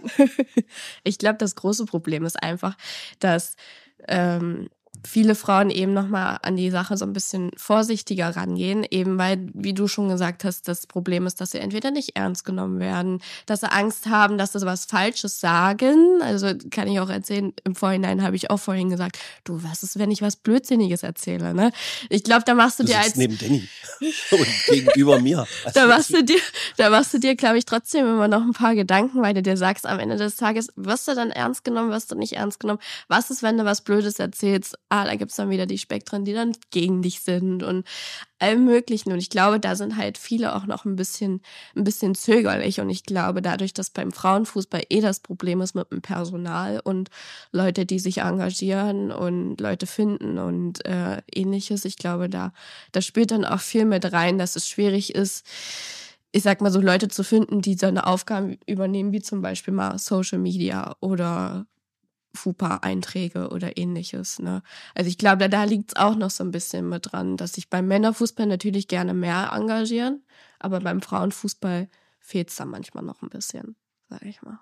Ich glaube, das große Problem ist einfach, dass ähm, viele Frauen eben nochmal an die Sache so ein bisschen vorsichtiger rangehen, eben weil, wie du schon gesagt hast, das Problem ist, dass sie entweder nicht ernst genommen werden, dass sie Angst haben, dass sie was Falsches sagen. Also kann ich auch erzählen, im Vorhinein habe ich auch vorhin gesagt, du, was ist, wenn ich was Blödsinniges erzähle, ne? Ich glaube, da machst du, Du dir sitzt als neben Danny und gegenüber mir. da machst du dir, da machst du dir, glaube ich, trotzdem immer noch ein paar Gedanken, weil du dir sagst, am Ende des Tages, wirst du dann ernst genommen, wirst du nicht ernst genommen? Was ist, wenn du was Blödes erzählst? Ah, da gibt's dann wieder die Spektren, die dann gegen dich sind und allem Möglichen. Und ich glaube, da sind halt viele auch noch ein bisschen, ein bisschen zögerlich. Und ich glaube, dadurch, dass beim Frauenfußball eh das Problem ist mit dem Personal und Leute, die sich engagieren und Leute finden und äh, ähnliches, ich glaube, da, da spielt dann auch viel mit rein, dass es schwierig ist, ich sag mal so, Leute zu finden, die so eine Aufgabe übernehmen, wie zum Beispiel mal Social Media oder FUPA-Einträge oder ähnliches. Ne? Also ich glaube, da, da liegt es auch noch so ein bisschen mit dran, dass sich beim Männerfußball natürlich gerne mehr engagieren, aber beim Frauenfußball fehlt es da manchmal noch ein bisschen, sag ich mal.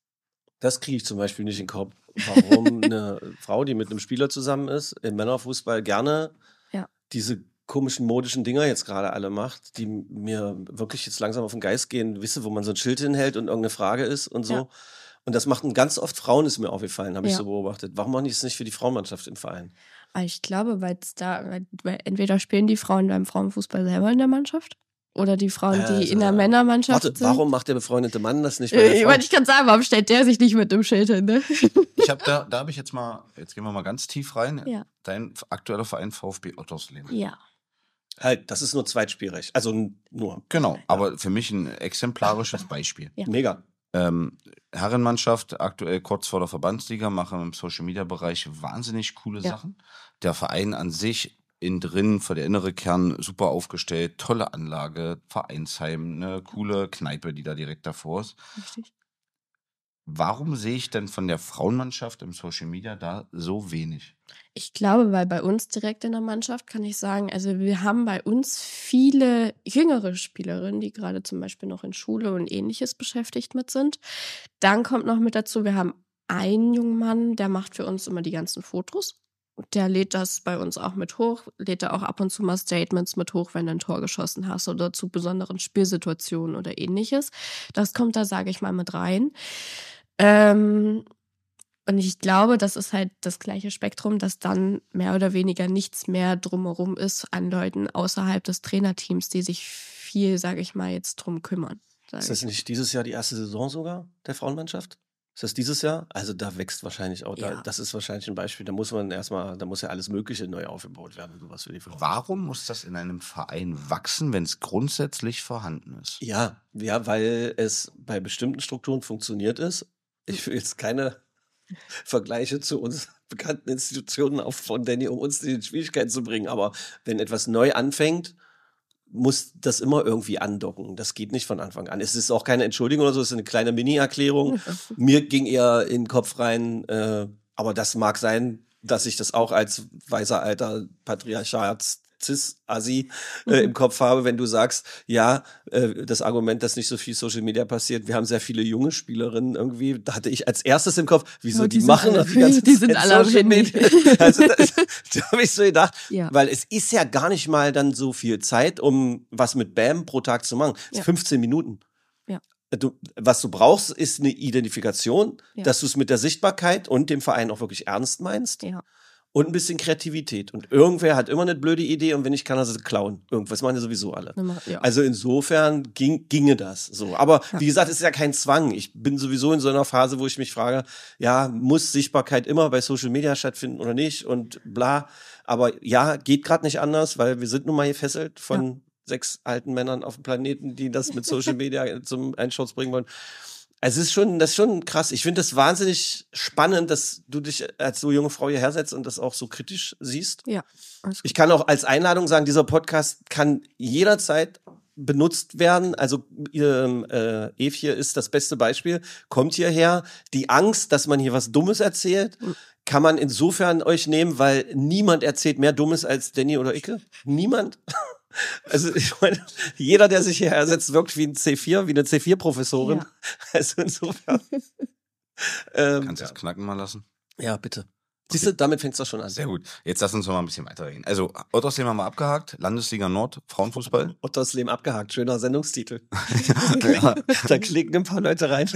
Das kriege ich zum Beispiel nicht in den Kopf. Warum eine Frau, die mit einem Spieler zusammen ist, im Männerfußball gerne Ja. diese komischen modischen Dinger jetzt gerade alle macht, die mir wirklich jetzt langsam auf den Geist gehen, wisse, wo man so ein Schild hinhält und irgendeine Frage ist und so. Ja. Und das machen ganz oft Frauen, ist mir aufgefallen, habe ich Ja. so beobachtet. Warum machen die es nicht für die Frauenmannschaft im Verein? Aber ich glaube, weil es da, weil, weil entweder spielen die Frauen beim Frauenfußball selber in der Mannschaft oder die Frauen, die Also, in der Männermannschaft Warte, sind. warum macht der befreundete Mann das nicht bei der Äh, Frau? weil ich kann sagen, warum stellt der sich nicht mit dem Schild hin? Ne? Ich habe da, da habe ich jetzt mal, jetzt gehen wir mal ganz tief rein. Ja. Dein aktueller Verein VfB Ottersleben. Ja. Halt, das ist nur zweitspielrecht. Also n- nur. Genau, aber für mich ein exemplarisches Beispiel. Ja. Mega. Ähm, Herrenmannschaft, aktuell kurz vor der Verbandsliga, machen im Social-Media-Bereich wahnsinnig coole Ja. Sachen. Der Verein an sich innen drin, für der innere Kern, super aufgestellt, tolle Anlage, Vereinsheim, eine coole Kneipe, die da direkt davor ist. Richtig. Warum sehe ich denn von der Frauenmannschaft im Social Media da so wenig? Ich glaube, weil bei uns direkt in der Mannschaft kann ich sagen, also wir haben bei uns viele jüngere Spielerinnen, die gerade zum Beispiel noch in Schule und Ähnliches beschäftigt mit sind. Dann kommt noch mit dazu, wir haben einen jungen Mann, der macht für uns immer die ganzen Fotos. Der lädt das bei uns auch mit hoch, lädt da auch ab und zu mal Statements mit hoch, wenn du ein Tor geschossen hast oder zu besonderen Spielsituationen oder Ähnliches. Das kommt da, sage ich mal, mit rein. Ähm, und ich glaube, das ist halt das gleiche Spektrum, dass dann mehr oder weniger nichts mehr drumherum ist an Leuten außerhalb des Trainerteams, die sich viel, sage ich mal, jetzt drum kümmern. Ist das nicht dieses Jahr die erste Saison sogar der Frauenmannschaft? Ist das dieses Jahr? Also da wächst wahrscheinlich auch, Ja. da, das ist wahrscheinlich ein Beispiel, da muss man erstmal, da muss ja alles Mögliche neu aufgebaut werden, sowas für die Frauen. Warum muss das in einem Verein wachsen, wenn es grundsätzlich vorhanden ist? Ja, ja, weil es bei bestimmten Strukturen funktioniert ist. Ich will jetzt keine Vergleiche zu uns bekannten Institutionen auf von Danny, um uns in Schwierigkeiten zu bringen, aber wenn etwas neu anfängt, muss das immer irgendwie andocken. Das geht nicht von Anfang an. Es ist auch keine Entschuldigung oder so, es ist eine kleine Mini-Erklärung. Mir ging eher in den Kopf rein, äh, aber das mag sein, dass ich das auch als weiser alter Patriarchats Cis-Assi äh, im Kopf habe, wenn du sagst, ja, äh, das Argument, dass nicht so viel Social Media passiert, wir haben sehr viele junge Spielerinnen irgendwie, da hatte ich als erstes im Kopf, wieso Oh, die, die sind machen alle- das die ganze die sind Zeit alle am Social Handy. Media. Also das, da habe ich so gedacht, Ja. weil es ist ja gar nicht mal dann so viel Zeit, um was mit Bam pro Tag zu machen. Es Ja. ist fünfzehn Minuten. Ja. Du, was du brauchst, ist eine Identifikation, Ja. dass du es mit der Sichtbarkeit und dem Verein auch wirklich ernst meinst. Ja. Und ein bisschen Kreativität. Und irgendwer hat immer eine blöde Idee und wenn nicht, kann er sie klauen. Irgendwas machen ja sowieso alle. Ja. Also insofern ging, ginge das so. Aber Ja. wie gesagt, es ist ja kein Zwang. Ich bin sowieso in so einer Phase, wo ich mich frage, ja, muss Sichtbarkeit immer bei Social Media stattfinden oder nicht und bla. Aber ja, geht gerade nicht anders, weil wir sind nun mal gefesselt von Ja. sechs alten Männern auf dem Planeten, die das mit Social Media zum Einsturz bringen wollen. Es ist schon, das ist schon krass. Ich finde das wahnsinnig spannend, dass du dich als so junge Frau hierher setzt und das auch so kritisch siehst. Ja. Alles gut. Ich kann auch als Einladung sagen, dieser Podcast kann jederzeit benutzt werden. Also ihr, äh, Eve hier ist das beste Beispiel. Kommt hierher. Die Angst, dass man hier was Dummes erzählt, kann man insofern euch nehmen, weil niemand erzählt mehr Dummes als Danny oder Icke. Niemand. Also ich meine, jeder, der sich hierher setzt, wirkt wie ein C vier, wie eine C vier Professorin. Ja. Also insofern. ähm, Kannst du das knacken mal lassen? ja, bitte. Siehst du, damit fängt's doch schon an. Sehr gut. Jetzt lass uns noch mal ein bisschen weiterreden. Also, Ottersleben haben wir abgehakt. Landesliga Nord, Frauenfußball. Ottersleben abgehakt, schöner Sendungstitel. Ja. Da klicken ein paar Leute rein.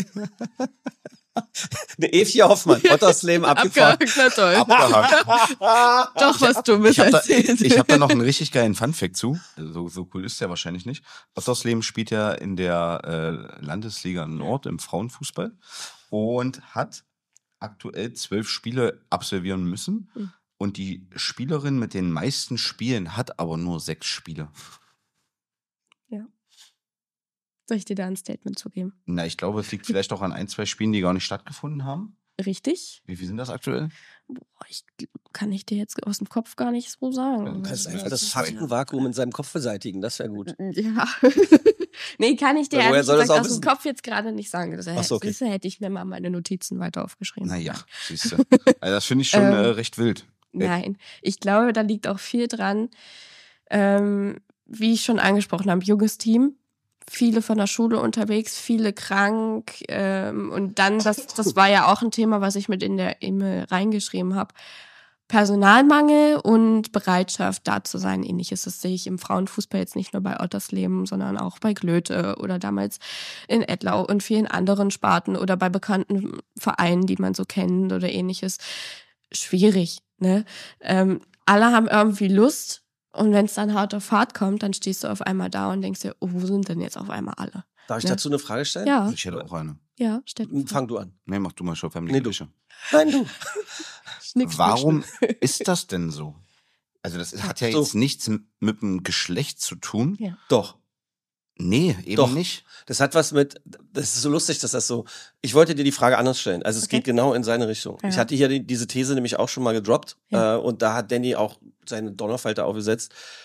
Ne, Evje Hoffmann, Ottersleben abgefahren. Abgehakt, na toll. Abgehakt. Doch was Dummes Ich habe da, erzählt. ich hab da noch einen richtig geilen Funfact zu. So, so cool ist der wahrscheinlich nicht. Ottersleben spielt ja in der äh, Landesliga Nord im Frauenfußball und hat aktuell zwölf Spiele absolvieren müssen. Mhm. Und die Spielerin mit den meisten Spielen hat aber nur sechs Spiele. Soll ich dir da ein Statement zu geben? Na, ich glaube, es liegt vielleicht auch an ein, zwei Spielen, die gar nicht stattgefunden haben. Richtig? Wie viel sind das aktuell? Boah, ich, kann ich dir jetzt aus dem Kopf gar nicht so sagen. Ja, Du kannst einfach das Ja. Faktenvakuum in seinem Kopf beseitigen, das wäre gut. Ja. Nee, kann ich dir Ja, woher ehrlich soll das gesagt auch aus dem wissen? Kopf jetzt gerade nicht sagen. Das Ach so, okay. siehst du, hätte ich mir mal meine Notizen weiter aufgeschrieben. Naja, siehst du. Also das finde ich schon Ähm, äh, recht wild. Nein, ich glaube, da liegt auch viel dran. Ähm, wie ich schon angesprochen habe, junges Team, viele von der Schule unterwegs, viele krank. Ähm, und dann, das, das war ja auch ein Thema, was ich mit in der E-Mail reingeschrieben habe. Personalmangel und Bereitschaft, da zu sein, ähnliches. Das sehe ich im Frauenfußball jetzt nicht nur bei Ottersleben, sondern auch bei Glöte oder damals in Ettlau und vielen anderen Sparten oder bei bekannten Vereinen, die man so kennt oder ähnliches. Schwierig, ne? Ähm, alle haben irgendwie Lust und wenn es dann hart auf Fahrt kommt, dann stehst du auf einmal da und denkst dir, oh, wo sind denn jetzt auf einmal alle? Darf ich Ja. dazu eine Frage stellen? Ja, Ich hätte auch eine. ja, Steffen. Fang du an. Nee, mach du mal schon, Family Nee, du. Küche. Nein, du. Schnick, schnick, Warum schnick. ist das denn so? Also das hat ja So. jetzt nichts m- mit dem Geschlecht zu tun. Ja. Doch. Nee, eben Doch. nicht. Das hat was mit, das ist so lustig, dass das so, ich wollte dir die Frage anders stellen. Also es Okay. geht genau in seine Richtung. Ja. Ich hatte hier die, diese These nämlich auch schon mal gedroppt Ja. äh, und da hat Danny auch seine Donnerfalter aufgesetzt.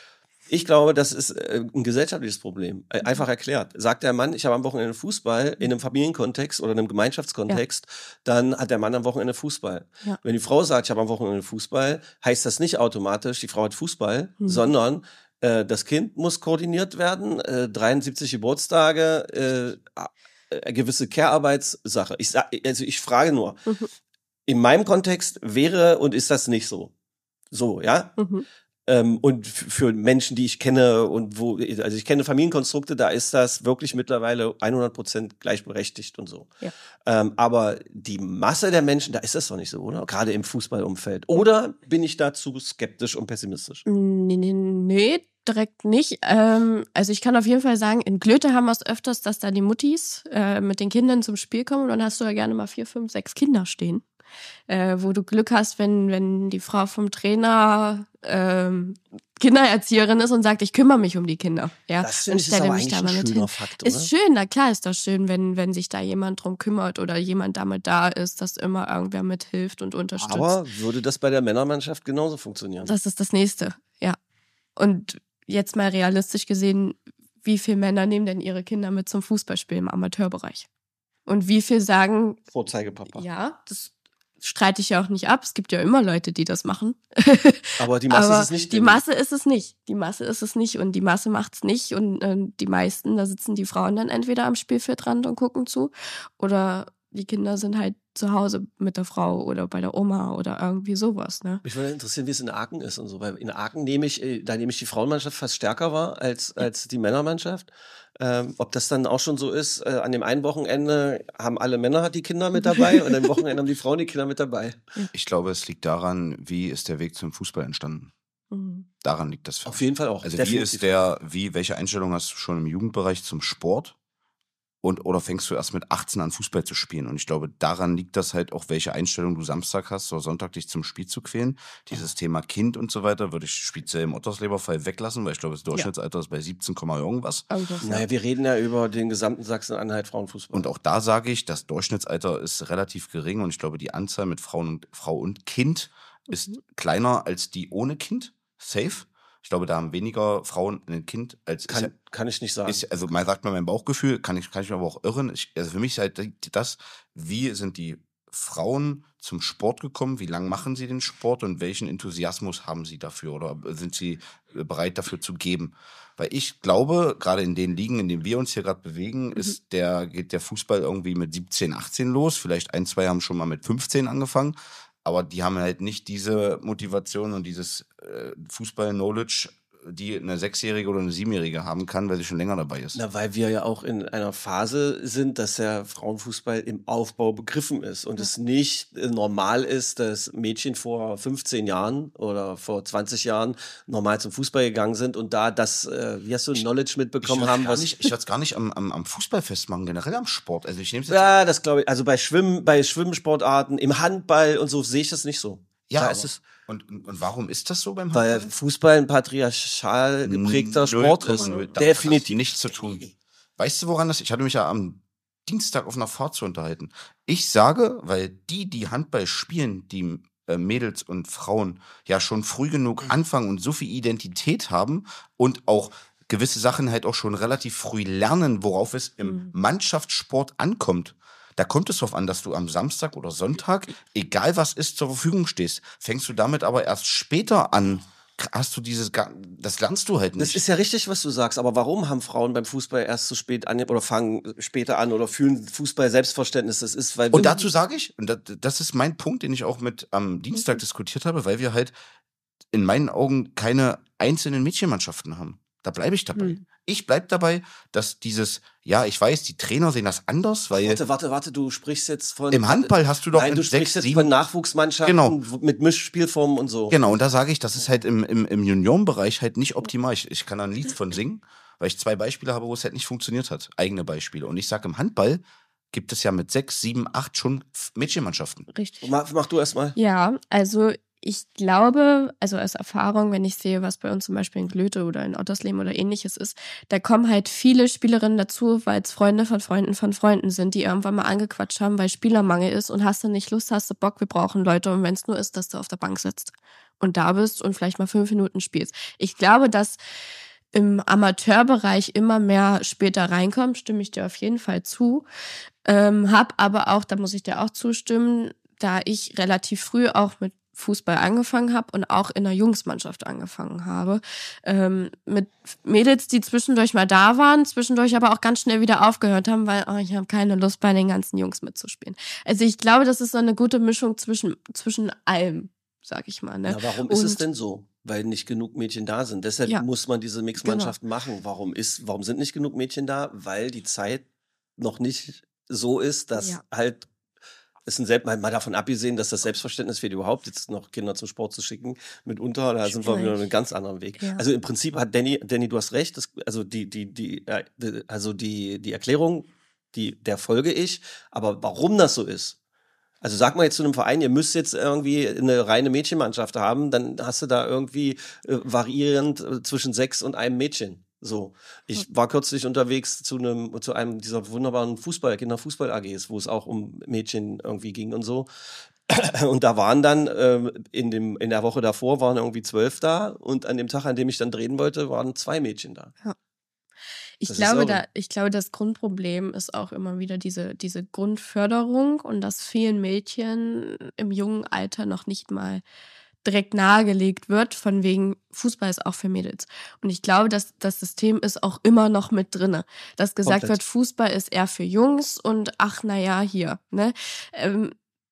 Ich glaube, das ist äh, ein gesellschaftliches Problem. Äh, einfach erklärt. Sagt der Mann, ich habe am Wochenende Fußball in einem Familienkontext oder einem Gemeinschaftskontext, ja. dann hat der Mann am Wochenende Fußball. Ja. Wenn die Frau sagt, ich habe am Wochenende Fußball, heißt das nicht automatisch, die Frau hat Fußball, mhm. sondern äh, das Kind muss koordiniert werden, äh, dreiundsiebzig Geburtstage, äh, äh, gewisse Care-Arbeitssache. Ich sag, also ich frage nur, mhm. in meinem Kontext wäre und ist das nicht so. So, ja? Mhm. Ähm, und f- für Menschen, die ich kenne und wo, also ich kenne Familienkonstrukte, da ist das wirklich mittlerweile hundert Prozent gleichberechtigt und so. Ja. Ähm, aber die Masse der Menschen, da ist das doch nicht so, oder? Gerade im Fußballumfeld. Oder bin ich da zu skeptisch und pessimistisch? Nee, nee, nee direkt nicht. Ähm, also ich kann auf jeden Fall sagen, in Glöte haben wir es öfters, dass da die Muttis äh, mit den Kindern zum Spiel kommen und dann hast du ja gerne mal vier, fünf, sechs Kinder stehen. Äh, wo du Glück hast, wenn wenn die Frau vom Trainer ähm, Kindererzieherin ist und sagt, ich kümmere mich um die Kinder. Ja, das finde ich ist aber eigentlich ein schöner Fakt, oder? Ist schön, na klar ist das schön, wenn wenn sich da jemand drum kümmert oder jemand damit da ist, dass immer irgendwer mithilft und unterstützt. Aber würde das bei der Männermannschaft genauso funktionieren? Das ist das Nächste, ja. Und jetzt mal realistisch gesehen, wie viele Männer nehmen denn ihre Kinder mit zum Fußballspielen im Amateurbereich? Und wie viel sagen... Vorzeigepapa. Ja, das streite ich ja auch nicht ab. Es gibt ja immer Leute, die das machen. Aber die Masse Aber ist es nicht. Die Masse ist es nicht. Die Masse ist es nicht und die Masse macht's nicht. Und äh, die meisten, da sitzen die Frauen dann entweder am Spielfeldrand und gucken zu oder die Kinder sind halt zu Hause mit der Frau oder bei der Oma oder irgendwie sowas. Ne? Mich würde interessieren, wie es in Aachen ist und so. Weil in Aachen nehme ich, da nehme ich die Frauenmannschaft fast stärker wahr als, ja. als die Männermannschaft. Ähm, ob das dann auch schon so ist, äh, an dem einen Wochenende haben alle Männer die Kinder mit dabei und am Wochenende haben die Frauen die Kinder mit dabei. Ich glaube, es liegt daran, wie ist der Weg zum Fußball entstanden. Mhm. Daran liegt das. Auf jeden Fall auch. Also wie ist der, wie, welche Einstellung hast du schon im Jugendbereich zum Sport? Und, oder fängst du erst mit achtzehn an Fußball zu spielen? Und ich glaube, daran liegt das halt auch, welche Einstellung du Samstag hast oder Sonntag dich zum Spiel zu quälen. Dieses Thema Kind und so weiter würde ich speziell im Ottersleber-Fall weglassen, weil ich glaube, das Durchschnittsalter ja. ist bei siebzehn, irgendwas. Also, naja, wir reden ja über den gesamten Sachsen-Anhalt Frauenfußball. Und auch da sage ich, das Durchschnittsalter ist relativ gering und ich glaube, die Anzahl mit Frauen und, Frau und Kind ist mhm. kleiner als die ohne Kind. Safe. Ich glaube, da haben weniger Frauen ein Kind als... Kann, ist, kann ich nicht sagen. Ist, also man sagt mal mein Bauchgefühl, kann ich, kann ich mir aber auch irren. Ich, also für mich ist halt das, wie sind die Frauen zum Sport gekommen, wie lange machen sie den Sport und welchen Enthusiasmus haben sie dafür oder sind sie bereit dafür zu geben? Weil ich glaube, gerade in den Ligen, in denen wir uns hier gerade bewegen, mhm. ist der, geht der Fußball irgendwie mit siebzehn, achtzehn los. Vielleicht ein, zwei haben schon mal mit fünfzehn angefangen. Aber die haben halt nicht diese Motivation und dieses äh, Fußball-Knowledge, die eine Sechsjährige oder eine Siebenjährige haben kann, weil sie schon länger dabei ist. Na, weil wir ja auch in einer Phase sind, dass der Frauenfußball im Aufbau begriffen ist und ja. es nicht äh, normal ist, dass Mädchen vor fünfzehn Jahren oder vor zwanzig Jahren normal zum Fußball gegangen sind und da das, äh, wie hast du, Knowledge mitbekommen ich haben? Was nicht, ich würde es gar nicht am, am, am Fußball festmachen, generell am Sport. Also ich nehme es Ja, das glaube ich. Also bei Schwimmen, bei Schwimmsportarten, im Handball und so sehe ich das nicht so. Ja, da ist es. Und, und warum ist das so beim Handball? Weil Fußball ein patriarchal geprägter null, Sport ist. Null, definitiv nichts zu tun. Weißt du, woran das? Ich hatte mich ja am Dienstag auf einer Fahrt zu unterhalten. Ich sage, weil die, die Handball spielen, die äh, Mädels und Frauen ja schon früh genug anfangen und so viel Identität haben und auch gewisse Sachen halt auch schon relativ früh lernen, worauf es im mhm. Mannschaftssport ankommt. Da kommt es darauf an, dass du am Samstag oder Sonntag, egal was ist, zur Verfügung stehst. Fängst du damit aber erst später an, hast du dieses, das lernst du halt nicht. Das ist ja richtig, was du sagst, aber warum haben Frauen beim Fußball erst so spät an oder fangen später an oder fühlen Fußball Selbstverständnis? Das ist, weil und dazu sage ich, und das, das ist mein Punkt, den ich auch mit am Dienstag mhm. diskutiert habe, weil wir halt in meinen Augen keine einzelnen Mädchenmannschaften haben. Da bleibe ich dabei. Mhm. Ich bleibe dabei, dass dieses, ja, ich weiß, die Trainer sehen das anders, weil... Warte, warte, warte, du sprichst jetzt von... Im Handball hast du doch... Nein, du sprichst sechs, jetzt sieben, von Nachwuchsmannschaften genau. mit Mischspielformen und so. Genau, und da sage ich, das ist halt im, im, im Juniorenbereich halt nicht optimal. Ich, ich kann da ein Lied von singen, weil ich zwei Beispiele habe, wo es halt nicht funktioniert hat. Eigene Beispiele. Und ich sage, im Handball gibt es ja mit sechs, sieben, acht schon Mädchenmannschaften. Richtig. Mach, mach du erst mal. Ja, also... Ich glaube, also als Erfahrung, wenn ich sehe, was bei uns zum Beispiel in Glöte oder in Ottersleben oder ähnliches ist, da kommen halt viele Spielerinnen dazu, weil es Freunde von Freunden von Freunden sind, die irgendwann mal angequatscht haben, weil Spielermangel ist und hast du nicht Lust, hast du Bock, wir brauchen Leute und wenn es nur ist, dass du auf der Bank sitzt und da bist und vielleicht mal fünf Minuten spielst. Ich glaube, dass im Amateurbereich immer mehr später reinkommt, stimme ich dir auf jeden Fall zu. Ähm, hab aber auch, da muss ich dir auch zustimmen, da ich relativ früh auch mit Fußball angefangen habe und auch in der Jungsmannschaft angefangen habe. Ähm, mit Mädels, die zwischendurch mal da waren, zwischendurch aber auch ganz schnell wieder aufgehört haben, weil oh, ich habe keine Lust, bei den ganzen Jungs mitzuspielen. Also ich glaube, das ist so eine gute Mischung zwischen, zwischen allem, sag ich mal. Ne? Ja, warum ist es denn so? Weil nicht genug Mädchen da sind. Deshalb Ja. muss man diese Mixmannschaften machen. Warum ist, warum sind nicht genug Mädchen da? Weil die Zeit noch nicht so ist, dass Ja. halt es sind selbst mal, mal davon abgesehen, dass das Selbstverständnis fehlt, überhaupt jetzt noch Kinder zum Sport zu schicken. Mitunter, da sind wir wieder auf einem ganz anderen Weg. Ja. Also im Prinzip hat Danny, Danny, du hast recht, das, also die, die, die, äh, die- also die, die Erklärung, die, der folge ich. Aber warum das so ist? Also sag mal jetzt zu einem Verein, ihr müsst jetzt irgendwie eine reine Mädchenmannschaft haben, dann hast du da irgendwie äh, variierend äh, zwischen sechs und einem Mädchen. So, ich war kürzlich unterwegs zu einem zu einem dieser wunderbaren Fußball Kinderfußball A Gs, wo es auch um Mädchen irgendwie ging und so. Und da waren dann ähm, in dem in der Woche davor waren irgendwie zwölf da und an dem Tag, an dem ich dann drehen wollte, waren zwei Mädchen da. Ich Das ist glaube, irre. da, ich glaube, das Grundproblem ist auch immer wieder diese, diese Grundförderung und dass vielen Mädchen im jungen Alter noch nicht mal direkt nahegelegt wird, von wegen Fußball ist auch für Mädels. Und ich glaube, dass das System ist auch immer noch mit drinne, dass gesagt Komplett. wird, Fußball ist eher für Jungs und ach, na ja, hier, ne? Ähm,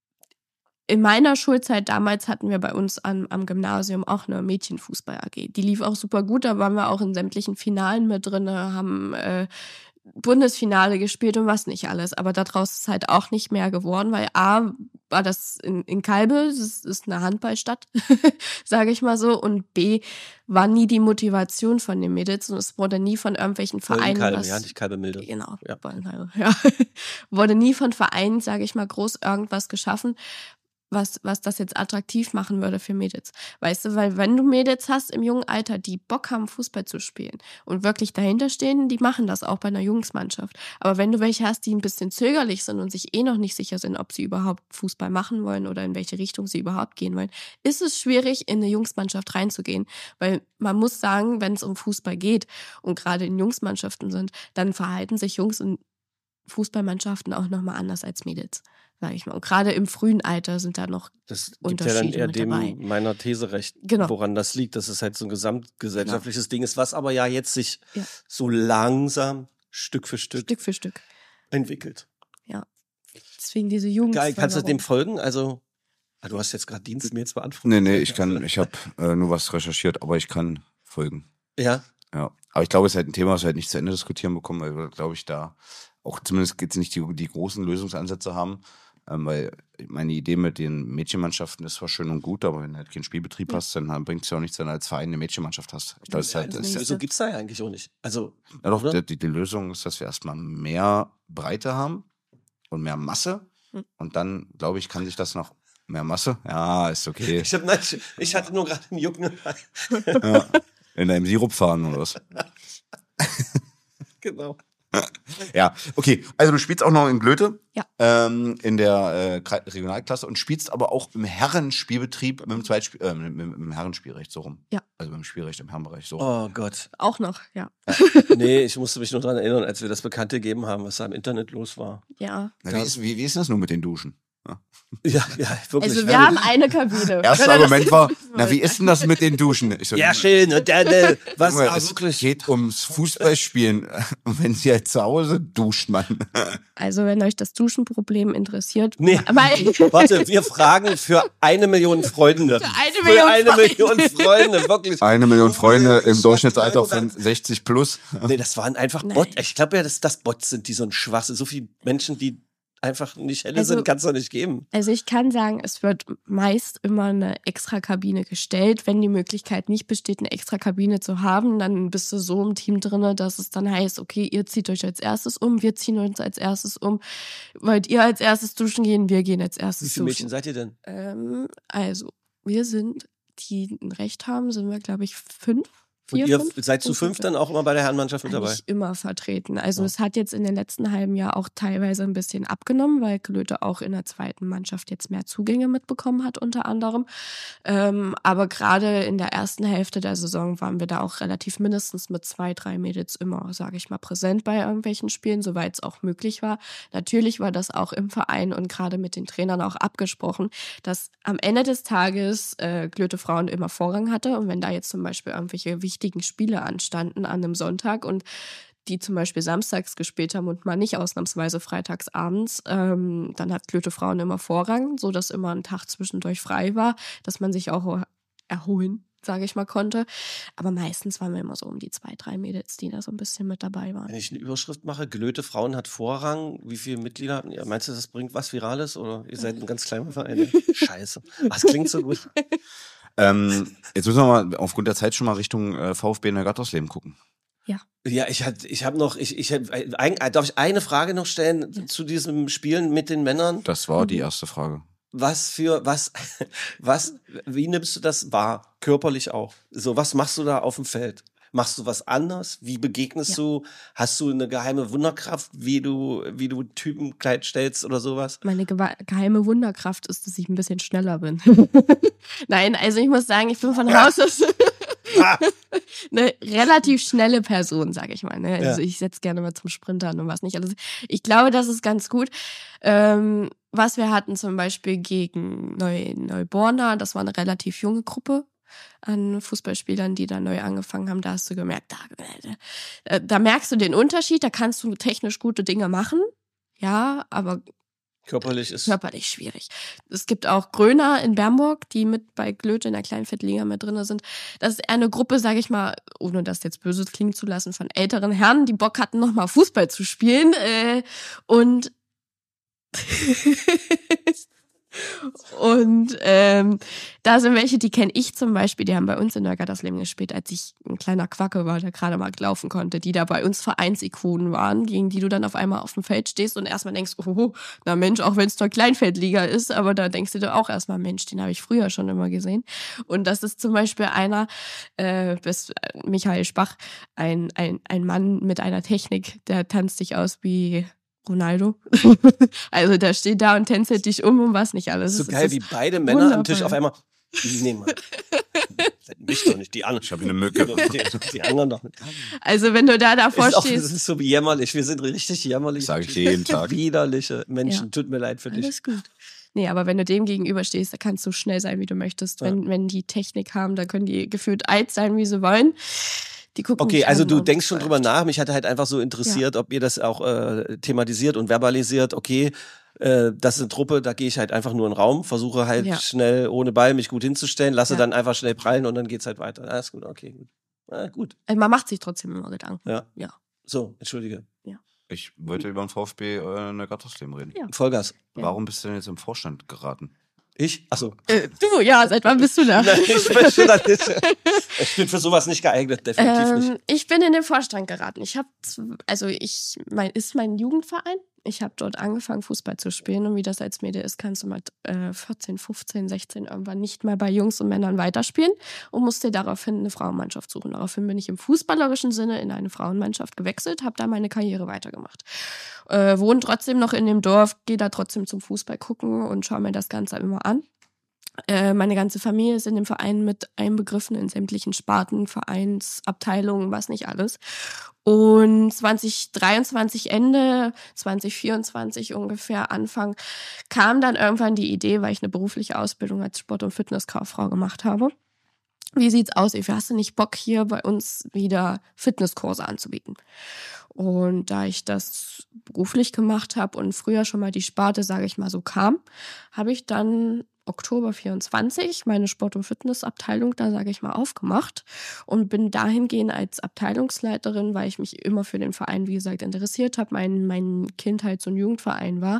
in meiner Schulzeit damals hatten wir bei uns am, am Gymnasium auch eine Mädchenfußball-A G. Die lief auch super gut, da waren wir auch in sämtlichen Finalen mit drin, haben äh, Bundesfinale gespielt und was nicht alles. Aber daraus ist halt auch nicht mehr geworden, weil A, war das in, in Kalbe, das ist eine Handballstadt, sage ich mal so, und B, war nie die Motivation von den Mädels und es wurde nie von irgendwelchen Vereinen Kalbe, was- ja, nicht Kalbe milde. Genau, Ja. Bollenheim, ja. Wurde nie von Vereinen, sage ich mal, groß irgendwas geschaffen, was, was das jetzt attraktiv machen würde für Mädels. Weißt du, weil wenn du Mädels hast im jungen Alter, die Bock haben, Fußball zu spielen und wirklich dahinter stehen, die machen das auch bei einer Jungsmannschaft. Aber wenn du welche hast, die ein bisschen zögerlich sind und sich eh noch nicht sicher sind, ob sie überhaupt Fußball machen wollen oder in welche Richtung sie überhaupt gehen wollen, ist es schwierig, in eine Jungsmannschaft reinzugehen. Weil man muss sagen, wenn es um Fußball geht und gerade in Jungsmannschaften sind, dann verhalten sich Jungs in Fußballmannschaften auch nochmal anders als Mädels, sage ich mal. Und gerade im frühen Alter sind da noch Das gibt ja dann Unterschiede eher mit dem dabei. meiner These recht, Genau. woran das liegt, dass es halt so ein gesamtgesellschaftliches Ding ist, was aber ja jetzt sich Ja. so langsam Stück für Stück, Stück für Stück. entwickelt. Deswegen diese Jugend. Geil, kannst du dem folgen? Also, ah, du hast jetzt gerade Dienst mir jetzt beantwortet. Nee, nee, ich kann, ich habe äh, nur was recherchiert, aber ich kann folgen. Ja, Ja. Aber ich glaube, es ist halt ein Thema, was wir halt nicht zu Ende diskutieren bekommen, weil wir, glaube ich, da auch zumindest jetzt nicht die, die großen Lösungsansätze haben. Ähm, weil meine Idee mit den Mädchenmannschaften ist zwar schön und gut, aber wenn du halt keinen Spielbetrieb hast, dann bringt es ja auch nichts, wenn du als Verein eine Mädchenmannschaft hast. Ich glaube, es ist halt, Ja, es ist, wieso gibt's da ja eigentlich auch nicht? Also, ja doch, oder? die, die Lösung ist, dass wir erstmal mehr Breite haben und mehr Masse. Hm. Und dann, glaube ich, kann sich das noch mehr Masse. Ja, ist okay. Ich, hab, nein, ich, ich hatte nur gerade einen Jucken. Ja. In deinem Sirup fahren oder was? Genau. Ja, okay. Also du spielst auch noch in Glöte, Ja. ähm, in der äh, Kre- Regionalklasse und spielst aber auch im Herrenspielbetrieb mit dem Zweitspiel, äh, mit, mit, mit dem Herrenspielrecht so rum. Ja. Also beim Spielrecht im Herrenbereich so. Oh Gott. Auch noch, ja. Nee, ich musste mich nur daran erinnern, als wir das bekannt gegeben haben, was da im Internet los war. Ja. Na, wie, ist, wie, wie ist denn das nun mit den Duschen? Ja. Ja, ja, wirklich. Also wir haben eine Kabine. Erstes Wenn ihr das Argument war, wissen na, wie wollt. ist denn das mit den Duschen? Ich so, Ja, schön. Und der, der, was Junge, ah, es wirklich. geht ums Fußballspielen. Und wenn sie halt zu Hause duscht, man. Also wenn euch das Duschenproblem interessiert. Nee, Aber warte, wir fragen für eine Million Freunde. Für eine Million für eine Freunde. Million Freunde, wirklich. Eine Million Freunde im Ich Durchschnittsalter hab von gedacht- sechzig plus. Nee, das waren einfach Nein. Bots. Ich glaube ja, dass das Bots sind, die so ein Schwachsinn. So viele Menschen, die einfach nicht helle Also- sind, kann es doch nicht geben. Also ich kann sagen, es wird meist immer eine Extrakabine gestellt. Wenn die Möglichkeit nicht besteht, eine Extrakabine zu haben, dann bist du so im Team drin, dass es dann heißt, okay, ihr zieht euch als erstes um, wir ziehen uns als erstes um. Wollt ihr als erstes duschen gehen, wir gehen als Wie erstes viele Mädchen duschen. seid ihr denn? Ähm, also, wir sind, die ein Recht haben, sind wir, glaube ich, fünf. Und Vier, ihr fünf? seid zu fünf dann auch immer bei der Herrenmannschaft mit dabei? Eigentlich immer vertreten. Also Ja. es hat jetzt in den letzten halben Jahr auch teilweise ein bisschen abgenommen, weil Klöte auch in der zweiten Mannschaft jetzt mehr Zugänge mitbekommen hat unter anderem. Ähm, aber gerade in der ersten Hälfte der Saison waren wir da auch relativ mindestens mit zwei, drei Mädels immer, sage ich mal, präsent bei irgendwelchen Spielen, soweit es auch möglich war. Natürlich war das auch im Verein und gerade mit den Trainern auch abgesprochen, dass am Ende des Tages äh, Klöte Frauen immer Vorrang hatte und wenn da jetzt zum Beispiel irgendwelche wichtigen Spiele anstanden an einem Sonntag und die zum Beispiel samstags gespielt haben und mal nicht ausnahmsweise freitags abends, ähm, dann hat Klöte Frauen immer Vorrang, so dass immer ein Tag zwischendurch frei war, dass man sich auch erholen, sage ich mal, konnte. Aber meistens waren wir immer so um die zwei, drei Mädels, die da so ein bisschen mit dabei waren. Wenn ich eine Überschrift mache, Klöte Frauen hat Vorrang, wie viele Mitglieder habt ihr? Meinst du, das bringt was Virales oder ihr seid ein ganz kleiner Verein? Scheiße. Das klingt so gut. Ähm, jetzt müssen wir mal aufgrund der Zeit schon mal Richtung äh, VfB Neugattersleben gucken. Ja, ich hatte, ich habe noch, ich, ich hab, ein, darf ich eine Frage noch stellen Ja. zu diesem Spielen mit den Männern? Das war die erste Frage. Was für, was, was, wie nimmst du das wahr? Körperlich auch. So, was machst du da auf dem Feld? Machst du was anders? Wie begegnest Ja. du? Hast du eine geheime Wunderkraft, wie du, wie du Typen Kleid stellst oder sowas? Meine gewa- geheime Wunderkraft ist, dass ich ein bisschen schneller bin. Nein, also ich muss sagen, ich bin von Haus aus Ah, eine relativ schnelle Person, sage ich mal. Ne? Also Ja. ich setze gerne mal zum Sprintern und was nicht alles. Ich glaube, das ist ganz gut. Ähm, was wir hatten zum Beispiel gegen Neu Neuborna, das war eine relativ junge Gruppe an Fußballspielern, die da neu angefangen haben. Da hast du gemerkt, da, da, da merkst du den Unterschied, da kannst du technisch gute Dinge machen. Ja, aber körperlich ist. körperlich schwierig. Es gibt auch Gröner in Bernburg, die mit bei Klöte in der Kleinfeldliga mit drin sind. Das ist eher eine Gruppe, sage ich mal, ohne das jetzt böse klingen zu lassen, von älteren Herren, die Bock hatten, nochmal Fußball zu spielen. Äh, und Und ähm, da sind welche, die kenne ich zum Beispiel, die haben bei uns in Neugattersleben gespielt, als ich ein kleiner Quacke war, der gerade mal laufen konnte, die da bei uns Vereinsikonen waren, gegen die du dann auf einmal auf dem Feld stehst und erstmal denkst, oh, na Mensch, auch wenn es nur Kleinfeldliga ist, aber da denkst du dir auch erstmal, Mensch, den habe ich früher schon immer gesehen. Und das ist zum Beispiel einer, äh, bis Michael Spach, ein, ein, ein Mann mit einer Technik, der tanzt dich aus wie Ronaldo. Also der steht da und tänzelt dich um und was nicht alles. So Es geil, ist wie beide Männer am wundervoll. Tisch auf einmal. Nee, Mann. Mich doch nicht, die anderen. Ich habe eine Mücke. Die, die anderen doch nicht. Also wenn du da davor Ist auch, das stehst, ist so jämmerlich. Wir sind richtig jämmerlich. Sag ich dir jeden Tag. Widerliche Menschen. Ja. Tut mir leid für dich. alles gut. Nee, aber wenn du dem gegenüber stehst, da kannst du schnell sein, wie du möchtest. Ja. Wenn, wenn die Technik haben, da können die gefühlt alt sein, wie sie wollen. Die gucken Okay, mich also an du und denkst schon läuft. drüber nach. Mich hatte halt einfach so interessiert, ob ihr das auch äh, thematisiert und verbalisiert. Okay, äh, das ist eine Truppe, da gehe ich halt einfach nur in den Raum, versuche halt Ja. schnell ohne Ball mich gut hinzustellen, lasse Ja. dann einfach schnell prallen und dann geht's halt weiter. Alles gut, okay, gut. Ah, gut. Also man macht sich trotzdem immer Gedanken. Ja. Ja. So, entschuldige. Ich wollte über den VfB äh, Neugattersleben reden. Ja. Vollgas. Ja. Warum bist du denn jetzt im Vorstand geraten? Ich? Achso. Äh, du, ja, seit wann bist du da? Nein, ich bin schon da nicht. Ich bin für sowas nicht geeignet, definitiv nicht. Ähm, ich bin in den Vorstand geraten. Ich habe, also ich, mein, ist mein Jugendverein. Ich habe dort angefangen, Fußball zu spielen. Und wie das als Mädel ist, kannst du mit äh, vierzehn, fünfzehn, sechzehn irgendwann nicht mehr bei Jungs und Männern weiterspielen und musste daraufhin eine Frauenmannschaft suchen. Daraufhin bin ich im fußballerischen Sinne in eine Frauenmannschaft gewechselt, habe da meine Karriere weitergemacht. Äh, wohne trotzdem noch in dem Dorf, gehe da trotzdem zum Fußball gucken und schaue mir das Ganze immer an. Äh, meine ganze Familie ist in dem Verein mit einbegriffen, in sämtlichen Sparten, Vereinsabteilungen, was nicht alles. Und zwanzig dreiundzwanzig, Ende zwanzig vierundzwanzig ungefähr, Anfang, kam dann irgendwann die Idee, weil ich eine berufliche Ausbildung als Sport- und Fitnesskauffrau gemacht habe. Wie sieht's aus, Eva? Hast du nicht Bock, hier bei uns wieder Fitnesskurse anzubieten? Und da ich das beruflich gemacht habe und früher schon mal die Sparte, sage ich mal so, kam, habe ich dann Oktober vierundzwanzig meine Sport- und Fitnessabteilung da, sage ich mal, aufgemacht und bin dahingehend als Abteilungsleiterin, weil ich mich immer für den Verein, wie gesagt, interessiert habe, mein, mein Kindheits- und Jugendverein war.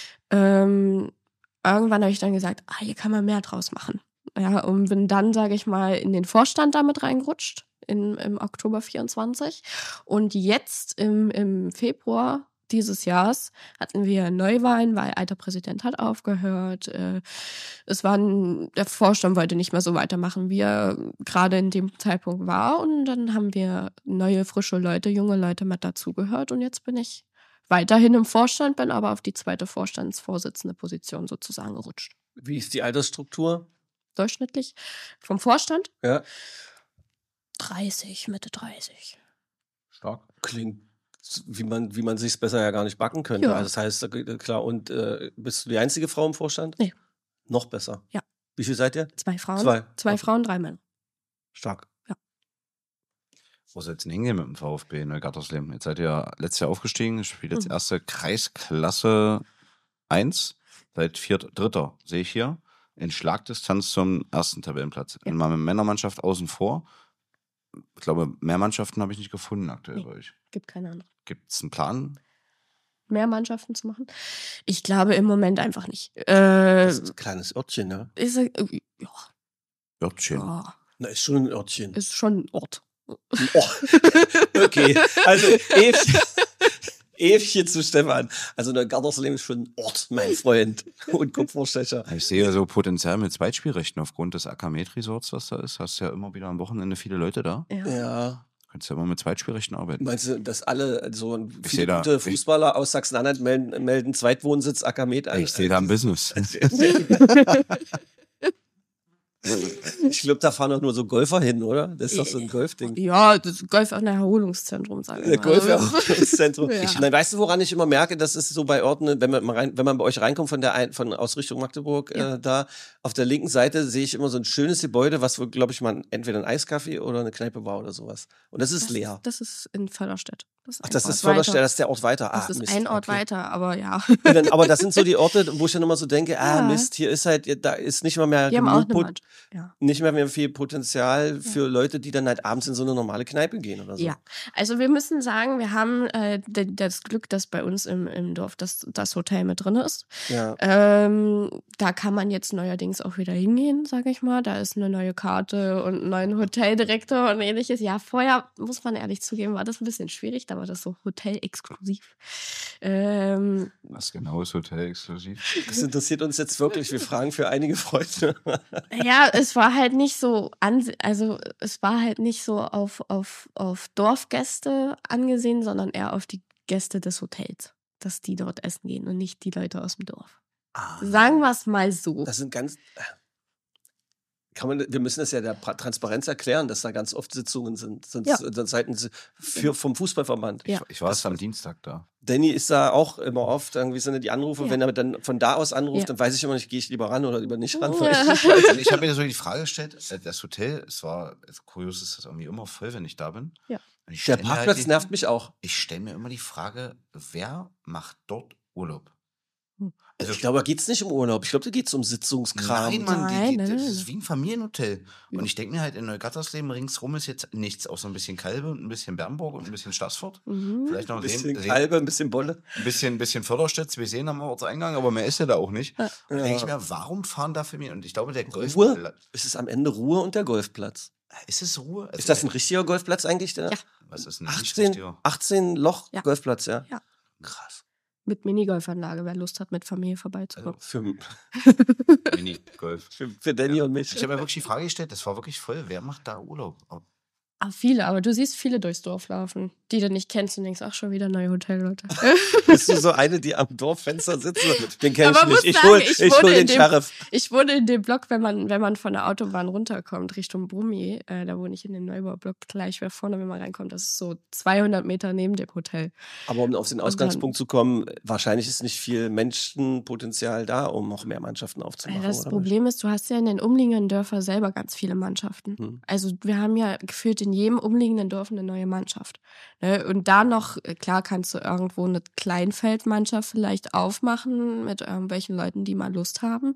Ähm, irgendwann habe ich dann gesagt, ah, hier kann man mehr draus machen. Ja, und bin dann, sage ich mal, in den Vorstand damit reingerutscht, in, im Oktober vierundzwanzig. Und jetzt im, im Februar dieses Jahres hatten wir Neuwahlen, weil alter Präsident hat aufgehört. Äh, es war ein, der Vorstand wollte nicht mehr so weitermachen, wie er gerade in dem Zeitpunkt war. Und dann haben wir neue, frische Leute, junge Leute mit dazugehört. Und jetzt bin ich weiterhin im Vorstand, bin aber auf die zweite Vorstandsvorsitzende Position sozusagen gerutscht. Wie ist die Altersstruktur? Durchschnittlich vom Vorstand Ja. dreißig, Mitte dreißig. Stark. Klingt, wie man, wie man sich es besser ja gar nicht backen könnte. Ja. Also das heißt, äh, klar, und äh, bist du die einzige Frau im Vorstand? Nee. Noch besser. Ja. Wie viel seid ihr? Zwei Frauen. Zwei. Zwei Okay. Frauen, drei Männer. Stark. Wo soll es denn hingehen mit dem VfB Neugattersleben? Jetzt seid ihr letztes Jahr aufgestiegen, spielt jetzt Mhm. erste Kreisklasse eins, seit viert, dritter, sehe ich hier, in Schlagdistanz zum ersten Tabellenplatz. Ja. In meiner Männermannschaft außen vor. Ich glaube, mehr Mannschaften habe ich nicht gefunden aktuell Nee. bei euch. Gibt keine andere. Gibt es einen Plan? Mehr Mannschaften zu machen? Ich glaube im Moment einfach nicht. Äh, Das ist ein kleines Örtchen, ne? ist, äh, ja, Örtchen. ja, Na, ist schon ein Örtchen. ist schon ein Ort. Oh. Okay, also Evchen, Evchen zu Stefan. Also Neugattersleben ist schon ein Ort, mein Freund. Und Kupferstecher. Ich sehe ja so Potenzial mit Zweitspielrechten aufgrund des Akamet-Resorts, was da ist. Hast ja immer wieder am Wochenende viele Leute da. Ja. Ja. Könntest ja immer mit Zweitspielrechten arbeiten. Meinst du, dass alle so ein- Ich viele seh da- gute ich- Fußballer aus Sachsen-Anhalt melden, melden Zweitwohnsitz Akamet an? Ich sehe da ein Business. Ich glaube, da fahren doch nur so Golfer hin, oder? Das ist doch so ein Golfding. Ja, das Golf auch ein Erholungszentrum, sagen wir Der mal. Golferholungszentrum. Ja. Ich, nein, weißt du, woran ich immer merke, das ist so bei Orten, wenn man, mal rein, wenn man bei euch reinkommt von der ein, von Ausrichtung Magdeburg, Ja. äh, da auf der linken Seite sehe ich immer so ein schönes Gebäude, was wohl, glaube ich, mal entweder ein Eiskaffee oder eine Kneipe war oder sowas. Und das ist Das leer. Ist, das ist in Förderstedt. Das ist Ach, ein das Ort ist Förderstedt, weiter. das ist der Ort weiter. Ah, Das ist Mist, ein Ort okay. weiter, aber ja. Ja, dann, aber das sind so die Orte, wo ich dann immer so denke, ah Ja. Mist, hier ist halt, da ist nicht mal mehr Die haben auch genug eine Pot- Mannschaft. Ja. nicht mehr, mehr viel Potenzial für Leute, die dann halt abends in so eine normale Kneipe gehen oder so. Ja, also wir müssen sagen, wir haben äh, d- das Glück, dass bei uns im, im Dorf das, das Hotel mit drin ist. Ja. Ähm, da kann man jetzt neuerdings auch wieder hingehen, sage ich mal. Da ist eine neue Karte und ein neuer Hoteldirektor und ähnliches. Ja, vorher, muss man ehrlich zugeben, war das ein bisschen schwierig. Da war das so hotelexklusiv. Ähm, Was genau ist Hotel exklusiv? Das interessiert uns jetzt wirklich. Wir fragen für einige Freunde. ja, es war halt nicht so, anse- also es war halt nicht so auf, auf, auf Dorfgäste angesehen, sondern eher auf die Gäste des Hotels, dass die dort essen gehen und nicht die Leute aus dem Dorf. Sagen wir es mal so. Das sind ganz. Kann man, wir müssen das ja der Pa- Transparenz erklären, dass da ganz oft Sitzungen sind, sind Ja. sind Seiten für, vom Fußballverband. Ja. Ich war erst am Dienstag da. Danny ist da auch immer oft, irgendwie sind die Anrufe, Ja. wenn er dann von da aus anruft, Ja. dann weiß ich immer nicht, gehe ich lieber ran oder lieber nicht ran. weil Ja. ich nicht weiß. Also ich habe mir so die Frage gestellt, äh, das Hotel, es war, also kurios ist das irgendwie immer voll, wenn ich da bin. Ja. Und ich Der stell mir Parkplatz halt die, nervt mich auch. Ich stelle mir immer die Frage, wer macht dort Urlaub? Hm. Also, Ich glaube, da geht es nicht um Urlaub. Ich glaube, da geht es um Sitzungskram. Nein, Mann, Nein, die, die, nein, das nein. ist wie ein Familienhotel. Ja. Und ich denke mir halt, in Neugattersleben ringsrum ist jetzt nichts, außer ein bisschen Kalbe und ein bisschen Bernburg und ein bisschen Stassfurt. Mhm. Vielleicht noch Ein bisschen Seen- Seen- Kalbe, ein bisschen Bolle. ein bisschen, ein bisschen Förderstädt, wir sehen am Ortseingang, aber mehr ist ja da auch nicht. Ja. Und dann denke ich mir, warum fahren da Familien? Und ich glaube, der Golf... Ruhe? Es ist am Ende Ruhe und der Golfplatz. Ist es Ruhe? Also, Ist das ein richtiger Golfplatz eigentlich? Der? Ja. Was ist ein achtzehn, achtzehn Loch Ja. Golfplatz, ja? Ja. Krass. Mit Minigolfanlage, wer Lust hat, mit Familie vorbeizukommen. Für, Mini-Golf. für, für Danny und mich. Ich habe mir wirklich die Frage gestellt, das war wirklich voll, wer macht da Urlaub? Oh, Ah, viele, aber du siehst viele durchs Dorf laufen, die du nicht kennst und denkst, ach, schon wieder neue Hotelleute. Bist du so eine, die am Dorffenster sitzt? Den kenn Aber ich muss nicht. Ich sagen, hol, ich ich wohne hol den in dem- Sheriff. Ich wohne in dem Block, wenn man, wenn man von der Autobahn runterkommt, Richtung Brummi, äh, da wohne ich in dem Neubaublock gleich, wer vorne, wenn man reinkommt, das ist so zweihundert Meter neben dem Hotel. Aber um auf den Ausgangspunkt zu kommen, wahrscheinlich ist nicht viel Menschenpotenzial da, um noch mehr Mannschaften aufzumachen. Das oder Problem ist, du hast ja in den umliegenden Dörfern selber ganz viele Mannschaften. Hm. Also wir haben ja gefühlt in jedem umliegenden Dorf eine neue Mannschaft. Ne? Und da noch, äh, klar kannst du irgendwo eine Kleinfeldmannschaft vielleicht aufmachen mit irgendwelchen Leuten, die mal Lust haben.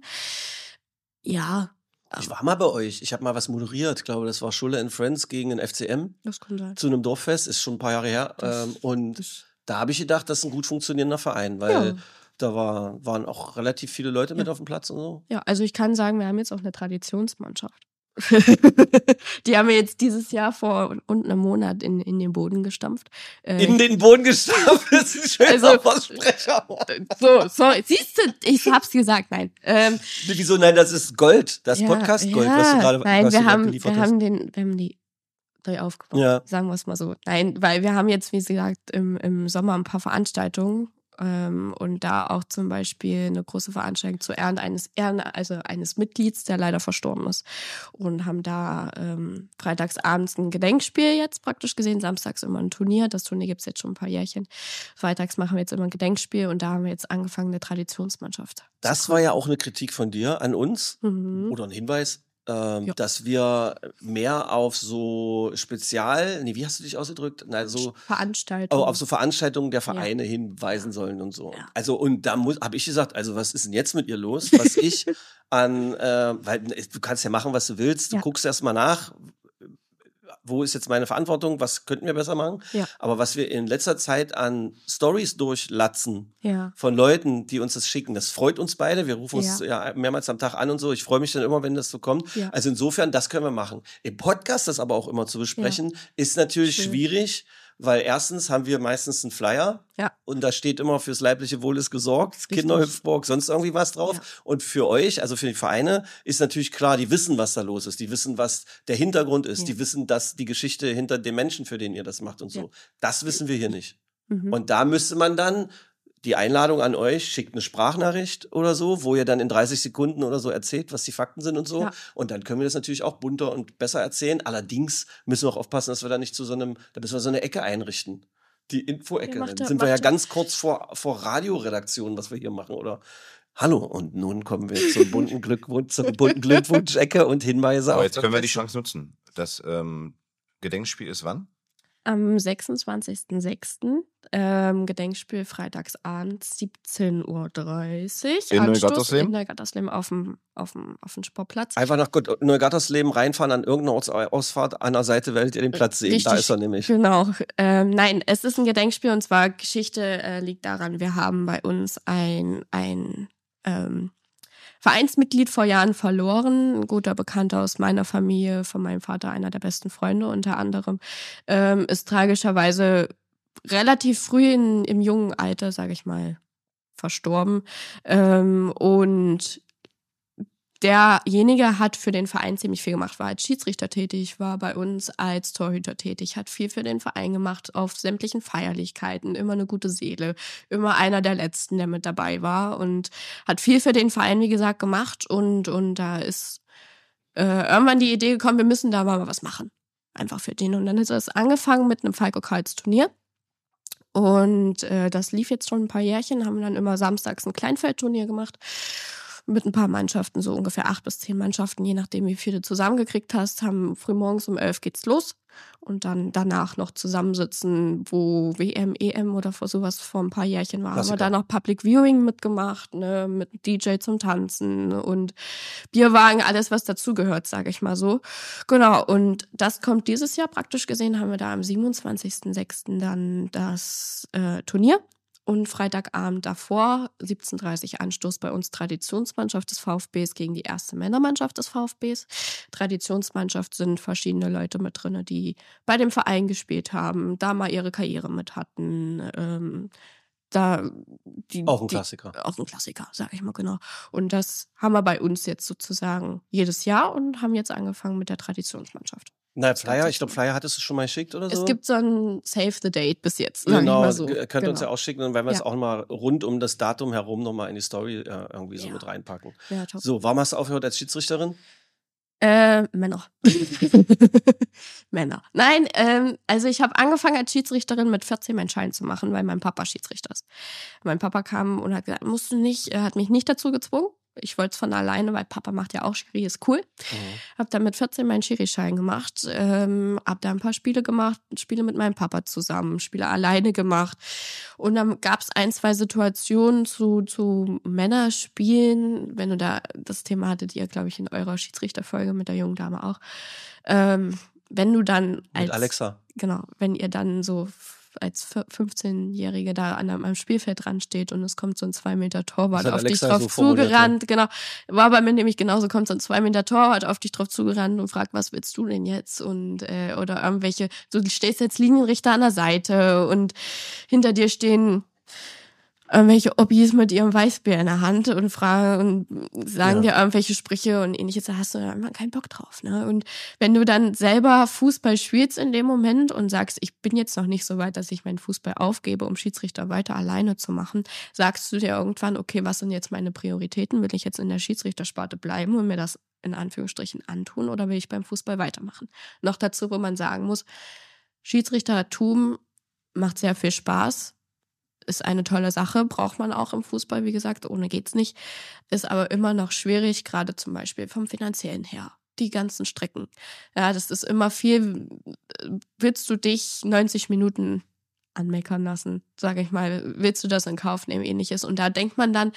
Ja, nicht? Ich war mal bei euch. Ich habe mal was moderiert. Ich glaube, das war Schulle and Friends gegen den F C M das kann sein. zu einem Dorffest. Ist schon ein paar Jahre her. Das- ähm, und das- da habe ich gedacht, das ist ein gut funktionierender Verein, weil Ja. da war, waren auch relativ viele Leute mit auf dem Platz und so. Ja, also ich kann sagen, wir haben jetzt auch eine Traditionsmannschaft. Die haben wir jetzt dieses Jahr vor rund einem Monat in, in den Boden gestampft. Äh, In den Boden gestampft, das ist ein schöner Also- Versprecher. so, sorry, siehst du, ich hab's gesagt, nein. Ähm, Wieso, nein, das ist Gold, das ja, Podcast-Gold, ja, was du gerade Nein, was du wir gerade haben, geliefert wir hast. haben den, wir haben die neu aufgebaut, Ja. sagen wir es mal so. Nein, weil wir haben jetzt, wie gesagt, im, im Sommer ein paar Veranstaltungen ähm, und da auch zum Beispiel eine große Veranstaltung zu Ehren eines Ehren, also eines Mitglieds, der leider verstorben ist, und haben da ähm, freitags abends ein Gedenkspiel jetzt praktisch gesehen, samstags immer ein Turnier. Das Turnier gibt es jetzt schon ein paar Jährchen. Freitags machen wir jetzt immer ein Gedenkspiel und da haben wir jetzt angefangen, eine Traditionsmannschaft. Das war ja auch eine Kritik von dir an uns Mhm. oder ein Hinweis, ähm, Ja. dass wir mehr auf so Spezial, nee, wie hast du dich ausgedrückt? Na, so Veranstaltung. oh, auf so Veranstaltungen der Vereine hinweisen sollen und so. Ja. Also und da muss, habe ich gesagt, also was ist denn jetzt mit ihr los? Was ich an, äh, weil du kannst ja machen, was du willst. Du Ja. guckst erst mal nach, wo ist jetzt meine Verantwortung? Was könnten wir besser machen? Ja. Aber was wir in letzter Zeit an Stories durchlatzen Ja. von Leuten, die uns das schicken, das freut uns beide. Wir rufen uns Ja. ja mehrmals am Tag an und so. Ich freue mich dann immer, wenn das so kommt. Ja. Also insofern, das können wir machen. Im Podcast das aber auch immer zu besprechen, ist natürlich Schön. schwierig, weil erstens haben wir meistens einen Flyer Ja. und da steht immer fürs leibliche Wohl ist gesorgt, Richtig. Kinderhilfsburg, sonst irgendwie was drauf. Ja. Und für euch, also für die Vereine, ist natürlich klar, die wissen, was da los ist. Die wissen, was der Hintergrund ist. Ja. Die wissen, dass die Geschichte hinter dem Menschen, für den ihr das macht und so. Ja. Das wissen wir hier nicht. Mhm. Und da müsste man dann die Einladung an euch, schickt eine Sprachnachricht oder so, wo ihr dann in dreißig Sekunden oder so erzählt, was die Fakten sind und so. Ja. Und dann können wir das natürlich auch bunter und besser erzählen. Allerdings müssen wir auch aufpassen, dass wir da nicht zu so einem, da müssen wir so eine Ecke einrichten. Die Info-Ecke. Ja, macht Dann er- sind wir ja macht er- ganz kurz vor, vor Radioredaktion, was wir hier machen, oder? Hallo, und nun kommen wir zur bunten Glückwunsch, zur bunten Glückwunsch-Ecke und Hinweise Aber auf jetzt das können wir die Beste. Chance nutzen. Das ähm, Gedenkspiel ist wann? Am sechsundzwanzigsten sechsten Ähm, Gedenkspiel freitagsabends siebzehn Uhr dreißig. In Anstoß Neugattersleben? In Neugattersleben auf dem, auf dem, auf dem Sportplatz. Einfach nach Gott- Neugattersleben reinfahren an irgendeiner Orts- Ausfahrt an der Seite werdet ihr den Platz sehen. Da Richtig, ist er nämlich. Genau. Ähm, nein, es ist ein Gedenkspiel und zwar Geschichte äh, liegt daran, wir haben bei uns ein, ein ähm, Vereinsmitglied vor Jahren verloren, ein guter Bekannter aus meiner Familie, von meinem Vater, einer der besten Freunde unter anderem, ähm, ist tragischerweise relativ früh in, im jungen Alter, sage ich mal, verstorben. Ähm, und derjenige hat für den Verein ziemlich viel gemacht, war als Schiedsrichter tätig, war bei uns als Torhüter tätig, hat viel für den Verein gemacht, auf sämtlichen Feierlichkeiten, immer eine gute Seele, immer einer der Letzten, der mit dabei war und hat viel für den Verein, wie gesagt, gemacht und, und da ist äh, irgendwann die Idee gekommen, wir müssen da mal was machen, einfach für den. Und dann ist es angefangen mit einem Falco-Karls-Turnier. Und äh, das lief jetzt schon ein paar Jährchen, haben dann immer samstags ein Kleinfeldturnier gemacht mit ein paar Mannschaften, so ungefähr acht bis zehn Mannschaften, je nachdem, wie viele du zusammengekriegt hast, haben frühmorgens um elf geht's los und dann danach noch zusammensitzen, wo W M, E M oder vor sowas vor ein paar Jährchen war. Haben wir Klassiker. da noch Public Viewing mitgemacht, ne, mit D J zum Tanzen und Bierwagen, alles, was dazugehört, sage ich mal so. Genau, und das kommt dieses Jahr praktisch gesehen, haben wir da am siebenundzwanzigsten sechsten dann das äh, Turnier. Und Freitagabend davor, siebzehn Uhr dreißig Anstoß bei uns Traditionsmannschaft des VfBs gegen die erste Männermannschaft des VfBs. Traditionsmannschaft sind verschiedene Leute mit drin, die bei dem Verein gespielt haben, da mal ihre Karriere mit hatten. Ähm, da die, Auch ein die, Klassiker. Auch ein Klassiker, sage ich mal genau. Und das haben wir bei uns jetzt sozusagen jedes Jahr und haben jetzt angefangen mit der Traditionsmannschaft. Na, Flyer, ich glaube, Flyer hattest du schon mal geschickt oder so? Es gibt so ein Save the Date bis jetzt, sag Genau, ich mal so. g- könnt ihr uns ja Genau. auch schicken, dann werden wir es Ja. auch mal rund um das Datum herum nochmal in die Story äh, irgendwie so Ja. mit reinpacken. Ja, top. So, warum hast du aufgehört als Schiedsrichterin? Äh, Männer. Männer. Nein, ähm, also ich habe angefangen als Schiedsrichterin mit vierzehn meinen Schein zu machen, weil mein Papa Schiedsrichter ist. Mein Papa kam und hat gesagt, musst du nicht, er hat mich nicht dazu gezwungen. Ich wollte es von alleine, weil Papa macht ja auch Schiri, ist cool. Hab dann mit vierzehn meinen Schiri-Schein gemacht, ähm, hab da ein paar Spiele gemacht, Spiele mit meinem Papa zusammen, Spiele alleine gemacht. Und dann gab es ein, zwei Situationen zu, zu Männerspielen, wenn du da, das Thema hattet ihr, glaube ich, in eurer Schiedsrichterfolge mit der jungen Dame auch. Ähm, wenn du dann als, Mit Alexa. genau, wenn ihr dann so als fünfzehnjährige da an einem Spielfeld dran steht und es kommt so ein zwei Meter Torwart auf dich Alexa drauf so formuliert, zugerannt. Genau. War bei mir nämlich genauso, kommt so ein zwei Meter Torwart auf dich drauf zugerannt und fragt, was willst du denn jetzt? Und äh, oder irgendwelche, du stehst jetzt Linienrichter an der Seite und hinter dir stehen irgendwelche Obbis mit ihrem Weißbier in der Hand und fragen und sagen Ja. dir irgendwelche Sprüche und ähnliches, da hast du dann immer keinen Bock drauf, ne? Und wenn du dann selber Fußball spielst in dem Moment und sagst, ich bin jetzt noch nicht so weit, dass ich meinen Fußball aufgebe, um Schiedsrichter weiter alleine zu machen, sagst du dir irgendwann, okay, was sind jetzt meine Prioritäten? Will ich jetzt in der Schiedsrichtersparte bleiben und mir das in Anführungsstrichen antun oder will ich beim Fußball weitermachen? Noch dazu, wo man sagen muss, Schiedsrichtertum macht sehr viel Spaß, ist eine tolle Sache, braucht man auch im Fußball, wie gesagt, ohne geht's nicht, ist aber immer noch schwierig, gerade zum Beispiel vom Finanziellen her, die ganzen Strecken. Ja, das ist immer viel, willst du dich neunzig Minuten anmeckern lassen, sage ich mal, willst du das in Kauf nehmen, ähnliches. Und da denkt man dann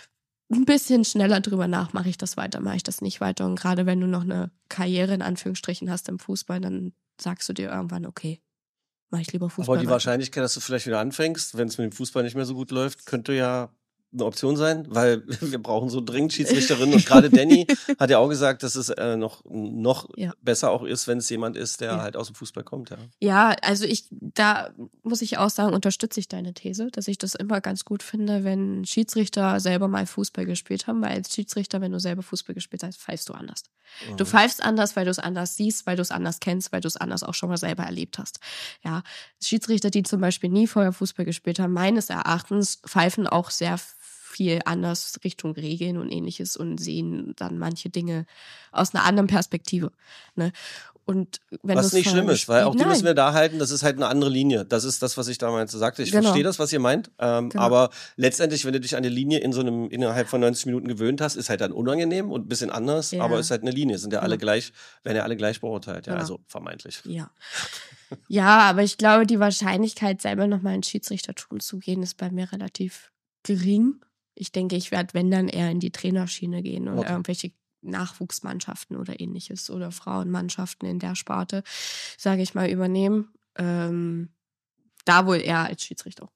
ein bisschen schneller drüber nach, mache ich das weiter, mache ich das nicht weiter. Und gerade wenn du noch eine Karriere in Anführungsstrichen hast im Fußball, dann sagst du dir irgendwann, okay, mache ich lieber Fußball. Aber die weiter. Wahrscheinlichkeit, dass du vielleicht wieder anfängst, wenn es mit dem Fußball nicht mehr so gut läuft, könnte ja eine Option sein, weil wir brauchen so dringend Schiedsrichterinnen. Und gerade Danny hat ja auch gesagt, dass es äh, noch, noch Ja. besser auch ist, wenn es jemand ist, der Ja. halt aus dem Fußball kommt. Ja. Ja, also ich, da muss ich auch sagen, unterstütze ich deine These, dass ich das immer ganz gut finde, wenn Schiedsrichter selber mal Fußball gespielt haben, weil als Schiedsrichter, wenn du selber Fußball gespielt hast, pfeifst du anders. Du pfeifst anders, weil du es anders siehst, weil du es anders kennst, weil du es anders auch schon mal selber erlebt hast. Ja, Schiedsrichter, die zum Beispiel nie vorher Fußball gespielt haben, meines Erachtens pfeifen auch sehr viel anders Richtung Regeln und ähnliches und sehen dann manche Dinge aus einer anderen Perspektive. Ne? Und wenn Was du's nicht vorher schlimm ist, weil auch die gespielt- müssen Nein. wir da halten, das ist halt eine andere Linie. Das ist das, was ich damals sagte. Ich Genau. verstehe das, was ihr meint. Ähm, Genau. Aber letztendlich, wenn du dich an die Linie in so einem innerhalb von neunzig Minuten gewöhnt hast, ist halt dann unangenehm und ein bisschen anders, Ja. aber ist halt eine Linie. Sind ja alle Genau. gleich, werden ja alle gleich beurteilt. Ja, Genau. also vermeintlich. Ja. Ja, aber ich glaube, die Wahrscheinlichkeit, selber nochmal ins Schiedsrichtertum zu gehen, ist bei mir relativ gering. Ich denke, ich werde, wenn dann, eher in die Trainerschiene gehen und Okay. irgendwelche Nachwuchsmannschaften oder ähnliches oder Frauenmannschaften in der Sparte, sage ich mal, übernehmen. Ähm, da wohl eher als Schiedsrichter.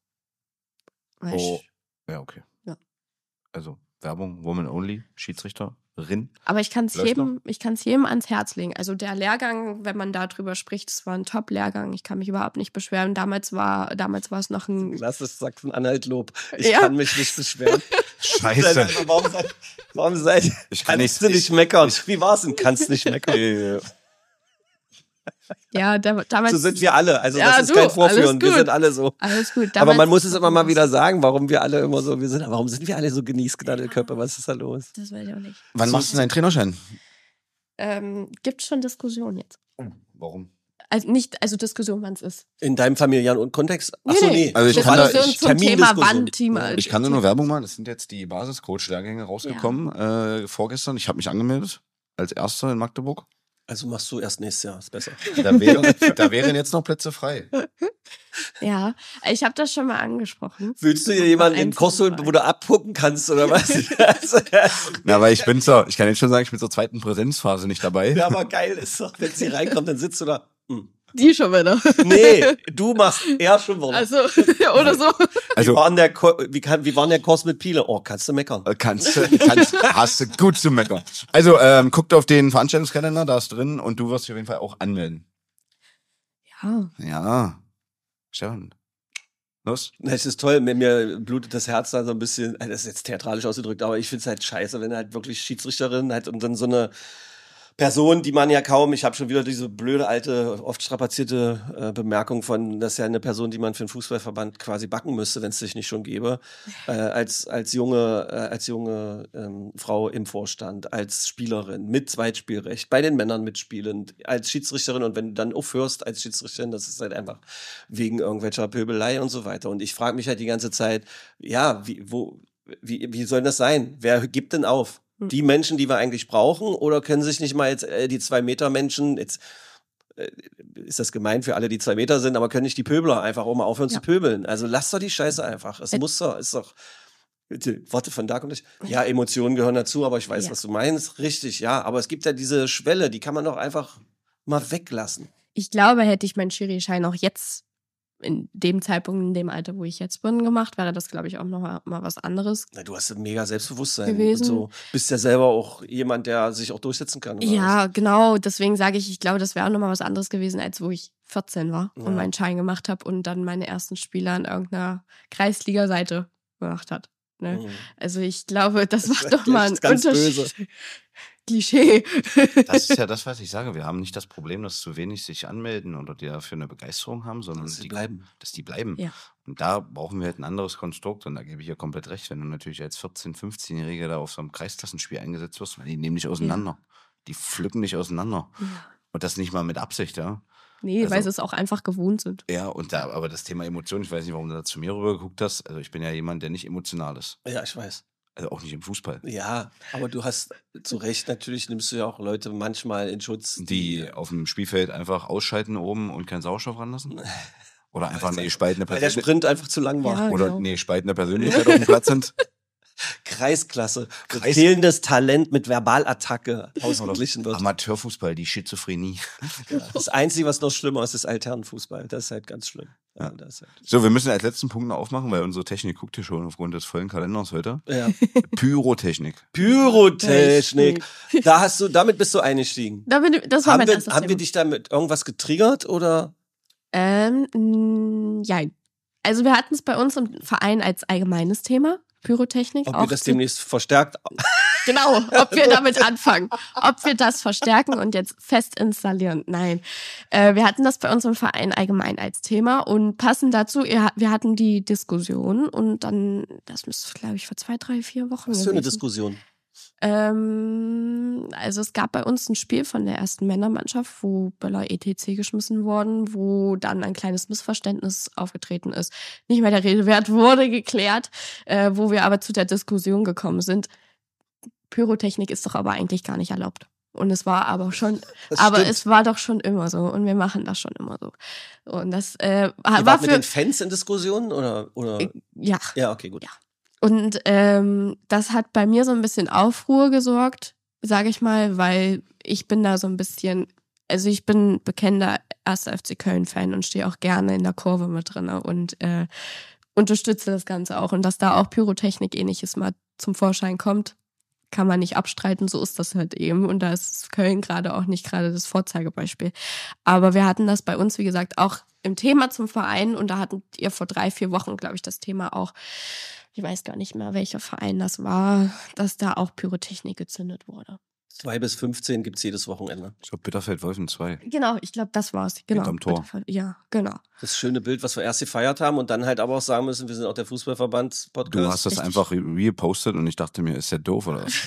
Weil Oh, ich, ja, okay. Ja. Also Werbung, Woman Only, Schiedsrichterin. aber ich kann es Läuft jedem, ich kann es jedem ans Herz legen. Also der Lehrgang, wenn man darüber spricht, es war ein Top-Lehrgang. Ich kann mich überhaupt nicht beschweren. Damals war, damals war es noch ein Lass es Sachsen-Anhalt-Lob. Ich Ja. kann mich nicht beschweren. Scheiße. warum seid, warum seid Ich kann kannst nicht- du nicht meckern? Wie war's denn? Kannst nicht meckern. ja, da, damals. So sind wir alle. Also Ja, das ist du, kein alles Vorführen. Wir gut. sind alle so. Alles gut. Aber man Damals- muss es immer mal wieder sagen, warum wir alle immer so, wir sind, warum sind wir alle so Genießknaddelköpfe? Was ist da los? Das weiß ich auch nicht. Wann machst du deinen Trainerschein? Ähm, gibt schon Diskussionen jetzt. Warum? Also nicht, also Diskussion, wann es ist. In deinem familiären Kontext? Ach so, nee. Also ich kann da- Diskussion ich- zum Thema Termindiskussion. wann Team. Ich kann nur Werbung machen. Es sind jetzt die Basiscoach-Lehrgänge rausgekommen äh, vorgestern. Ich habe mich angemeldet als Erster in Magdeburg. Also machst du erst nächstes Jahr, ist besser. Da, wäre, da wären jetzt noch Plätze frei. Ja, ich habe das schon mal angesprochen. Willst du dir jemanden in den Kurs holen, wo du abgucken kannst oder was? Also, Na, weil ich bin so, ich kann jetzt schon sagen, ich bin zur zweiten Präsenzphase nicht dabei. ja, aber geil ist doch, wenn sie reinkommt, dann sitzt du da. Hm. Die schon wieder. Nee, du machst eher schon wieder. Also, oder so. wie, Also war denn der Ko- wie, kann, wie war denn der Kurs mit Piele? Oh, kannst du meckern. äh, kannst, du- kannst, hast du gut zu meckern. Also ähm, guckt auf den Veranstaltungskalender, da ist drin und du wirst dich auf jeden Fall auch anmelden. Ja. Ja. Stefan. Los? Es ist toll, mir, mir blutet das Herz dann so ein bisschen, das ist jetzt theatralisch ausgedrückt, aber ich finde es halt scheiße, wenn halt wirklich Schiedsrichterin halt und dann so eine Person, die man ja kaum, ich habe schon wieder diese blöde, alte, oft strapazierte äh, Bemerkung von, das ist ja eine Person, die man für einen Fußballverband quasi backen müsste, wenn es sich nicht schon gäbe, äh, als, als junge, äh, als junge ähm, Frau im Vorstand, als Spielerin mit Zweitspielrecht, bei den Männern mitspielend, als Schiedsrichterin und wenn du dann aufhörst als Schiedsrichterin, das ist halt einfach wegen irgendwelcher Pöbelei und so weiter. Und ich frage mich halt die ganze Zeit, ja, wie, wo, wie, wie soll das sein? Wer gibt denn auf? Die Menschen, die wir eigentlich brauchen, oder können sich nicht mal jetzt äh, die Zwei-Meter-Menschen, jetzt äh, ist das gemein für alle, die zwei Meter sind, aber können nicht die Pöbler einfach auch mal aufhören Ja. zu pöbeln? Also lass doch die Scheiße einfach. Es Ä- muss doch, ist doch. Bitte, Worte von da kommt nicht. Ja, Emotionen gehören dazu, aber ich weiß, Ja. was du meinst. Richtig, ja. Aber es gibt ja diese Schwelle, die kann man doch einfach mal weglassen. Ich glaube, hätte ich meinen Schiri-Schein auch jetzt in dem Zeitpunkt, in dem Alter, wo ich jetzt bin, gemacht, wäre das, glaube ich, auch noch mal, mal was anderes. Na, du hast ein mega Selbstbewusstsein gewesen. und so. Bist ja selber auch jemand, der sich auch durchsetzen kann. Oder Ja, genau. Deswegen sage ich, ich glaube, das wäre auch noch mal was anderes gewesen, als wo ich vierzehn war Ja. und meinen Schein gemacht habe und dann meine ersten Spiele an irgendeiner Kreisliga-Seite gemacht hat. Ne? Mhm. Also ich glaube, das Das war ist doch mal ein echt ganz Unterschied. Klischee. Das ist ja das, was ich sage. Wir haben nicht das Problem, dass zu wenig sich anmelden oder die dafür eine Begeisterung haben, sondern Dass sie die, bleiben. dass die bleiben. Ja. Und da brauchen wir halt ein anderes Konstrukt und da gebe ich ja komplett recht, wenn du natürlich als vierzehn-, fünfzehnjähriger da auf so einem Kreisklassenspiel eingesetzt wirst, weil die nehmen dich auseinander. Die pflücken dich auseinander. Ja. Und das nicht mal mit Absicht, ja. Nee, Also- weil sie es auch einfach gewohnt sind. Ja, und da, aber das Thema Emotionen, ich weiß nicht, warum du da zu mir rüber geguckt hast. Also ich bin ja jemand, der nicht emotional ist. Ja, ich weiß. Also auch nicht im Fußball. Ja, aber du hast zu Recht, natürlich nimmst du ja auch Leute manchmal in Schutz. Die auf dem Spielfeld einfach ausschalten oben und keinen Sauerstoff ranlassen. Oder einfach eine gespaltene Weil der Persönlichkeit. Sprint einfach zu lang war. Ja. Oder genau. nee, spaltende Persönlichkeit auf dem Platz sind. Kreisklasse. Kreis- Fehlendes Talent mit Verbalattacke ausgeglichen wird. Amateurfußball, die Schizophrenie. Das Einzige, was noch schlimmer ist, ist Alternenfußball. Das ist halt ganz schlimm. Ja, das ist halt So, wir müssen als letzten Punkt noch aufmachen, weil unsere Technik guckt hier schon aufgrund des vollen Kalenders heute. ja. Pyrotechnik. Pyrotechnik. Da hast du, damit bist du eingestiegen. Da bin, das war Haben, mein wir, erstes haben wir Thema. dich damit irgendwas getriggert oder? Ähm, mh, jein. Also wir hatten es bei uns im Verein als allgemeines Thema, Pyrotechnik. Ob auch wir das zu- demnächst verstärkt? Genau, ob wir damit anfangen. Ob wir das verstärken und jetzt fest installieren. Nein. Äh, wir hatten das bei uns im Verein allgemein als Thema und passend dazu, ihr, wir hatten die Diskussion und dann, das müsste, glaube ich, vor zwei, drei, vier Wochen Was für eine gewesen. Diskussion? Ähm, also es gab bei uns ein Spiel von der ersten Männermannschaft, wo Böller E T C geschmissen wurden, wo dann ein kleines Missverständnis aufgetreten ist. Nicht mehr der Rede wert, wurde geklärt, äh, wo wir aber zu der Diskussion gekommen sind. Pyrotechnik ist doch aber eigentlich gar nicht erlaubt. Und es war aber schon, Das aber stimmt. es war doch schon immer so und wir machen das schon immer so. Und das äh, Ihr war wart mit für, den Fans in Diskussionen oder? oder? ja. Ja, okay, gut. Ja. Und ähm, das hat bei mir so ein bisschen Aufruhr gesorgt, sage ich mal, weil ich bin da so ein bisschen, also ich bin bekennender erster F C Köln-Fan und stehe auch gerne in der Kurve mit drin und äh, unterstütze das Ganze auch. Und dass da auch Pyrotechnik ähnliches mal zum Vorschein kommt, kann man nicht abstreiten, so ist das halt eben. Und da ist Köln gerade auch nicht gerade das Vorzeigebeispiel. Aber wir hatten das bei uns, wie gesagt, auch im Thema zum Verein und da hatten ihr vor drei, vier Wochen, glaube ich, das Thema auch, ich weiß gar nicht mehr, welcher Verein das war, dass da auch Pyrotechnik gezündet wurde. Zwei bis fünfzehn gibt's jedes Wochenende. Ich glaube, Bitterfeld-Wolfen zwei. Genau, ich glaube, das war's. Genau. Hinterm Tor. Ja, genau. Das schöne Bild, was wir erst gefeiert haben und dann halt aber auch sagen müssen, wir sind auch der Fußballverband-Podcast. Du hast das Richtig. einfach repostet und ich dachte mir, ist der doof oder was?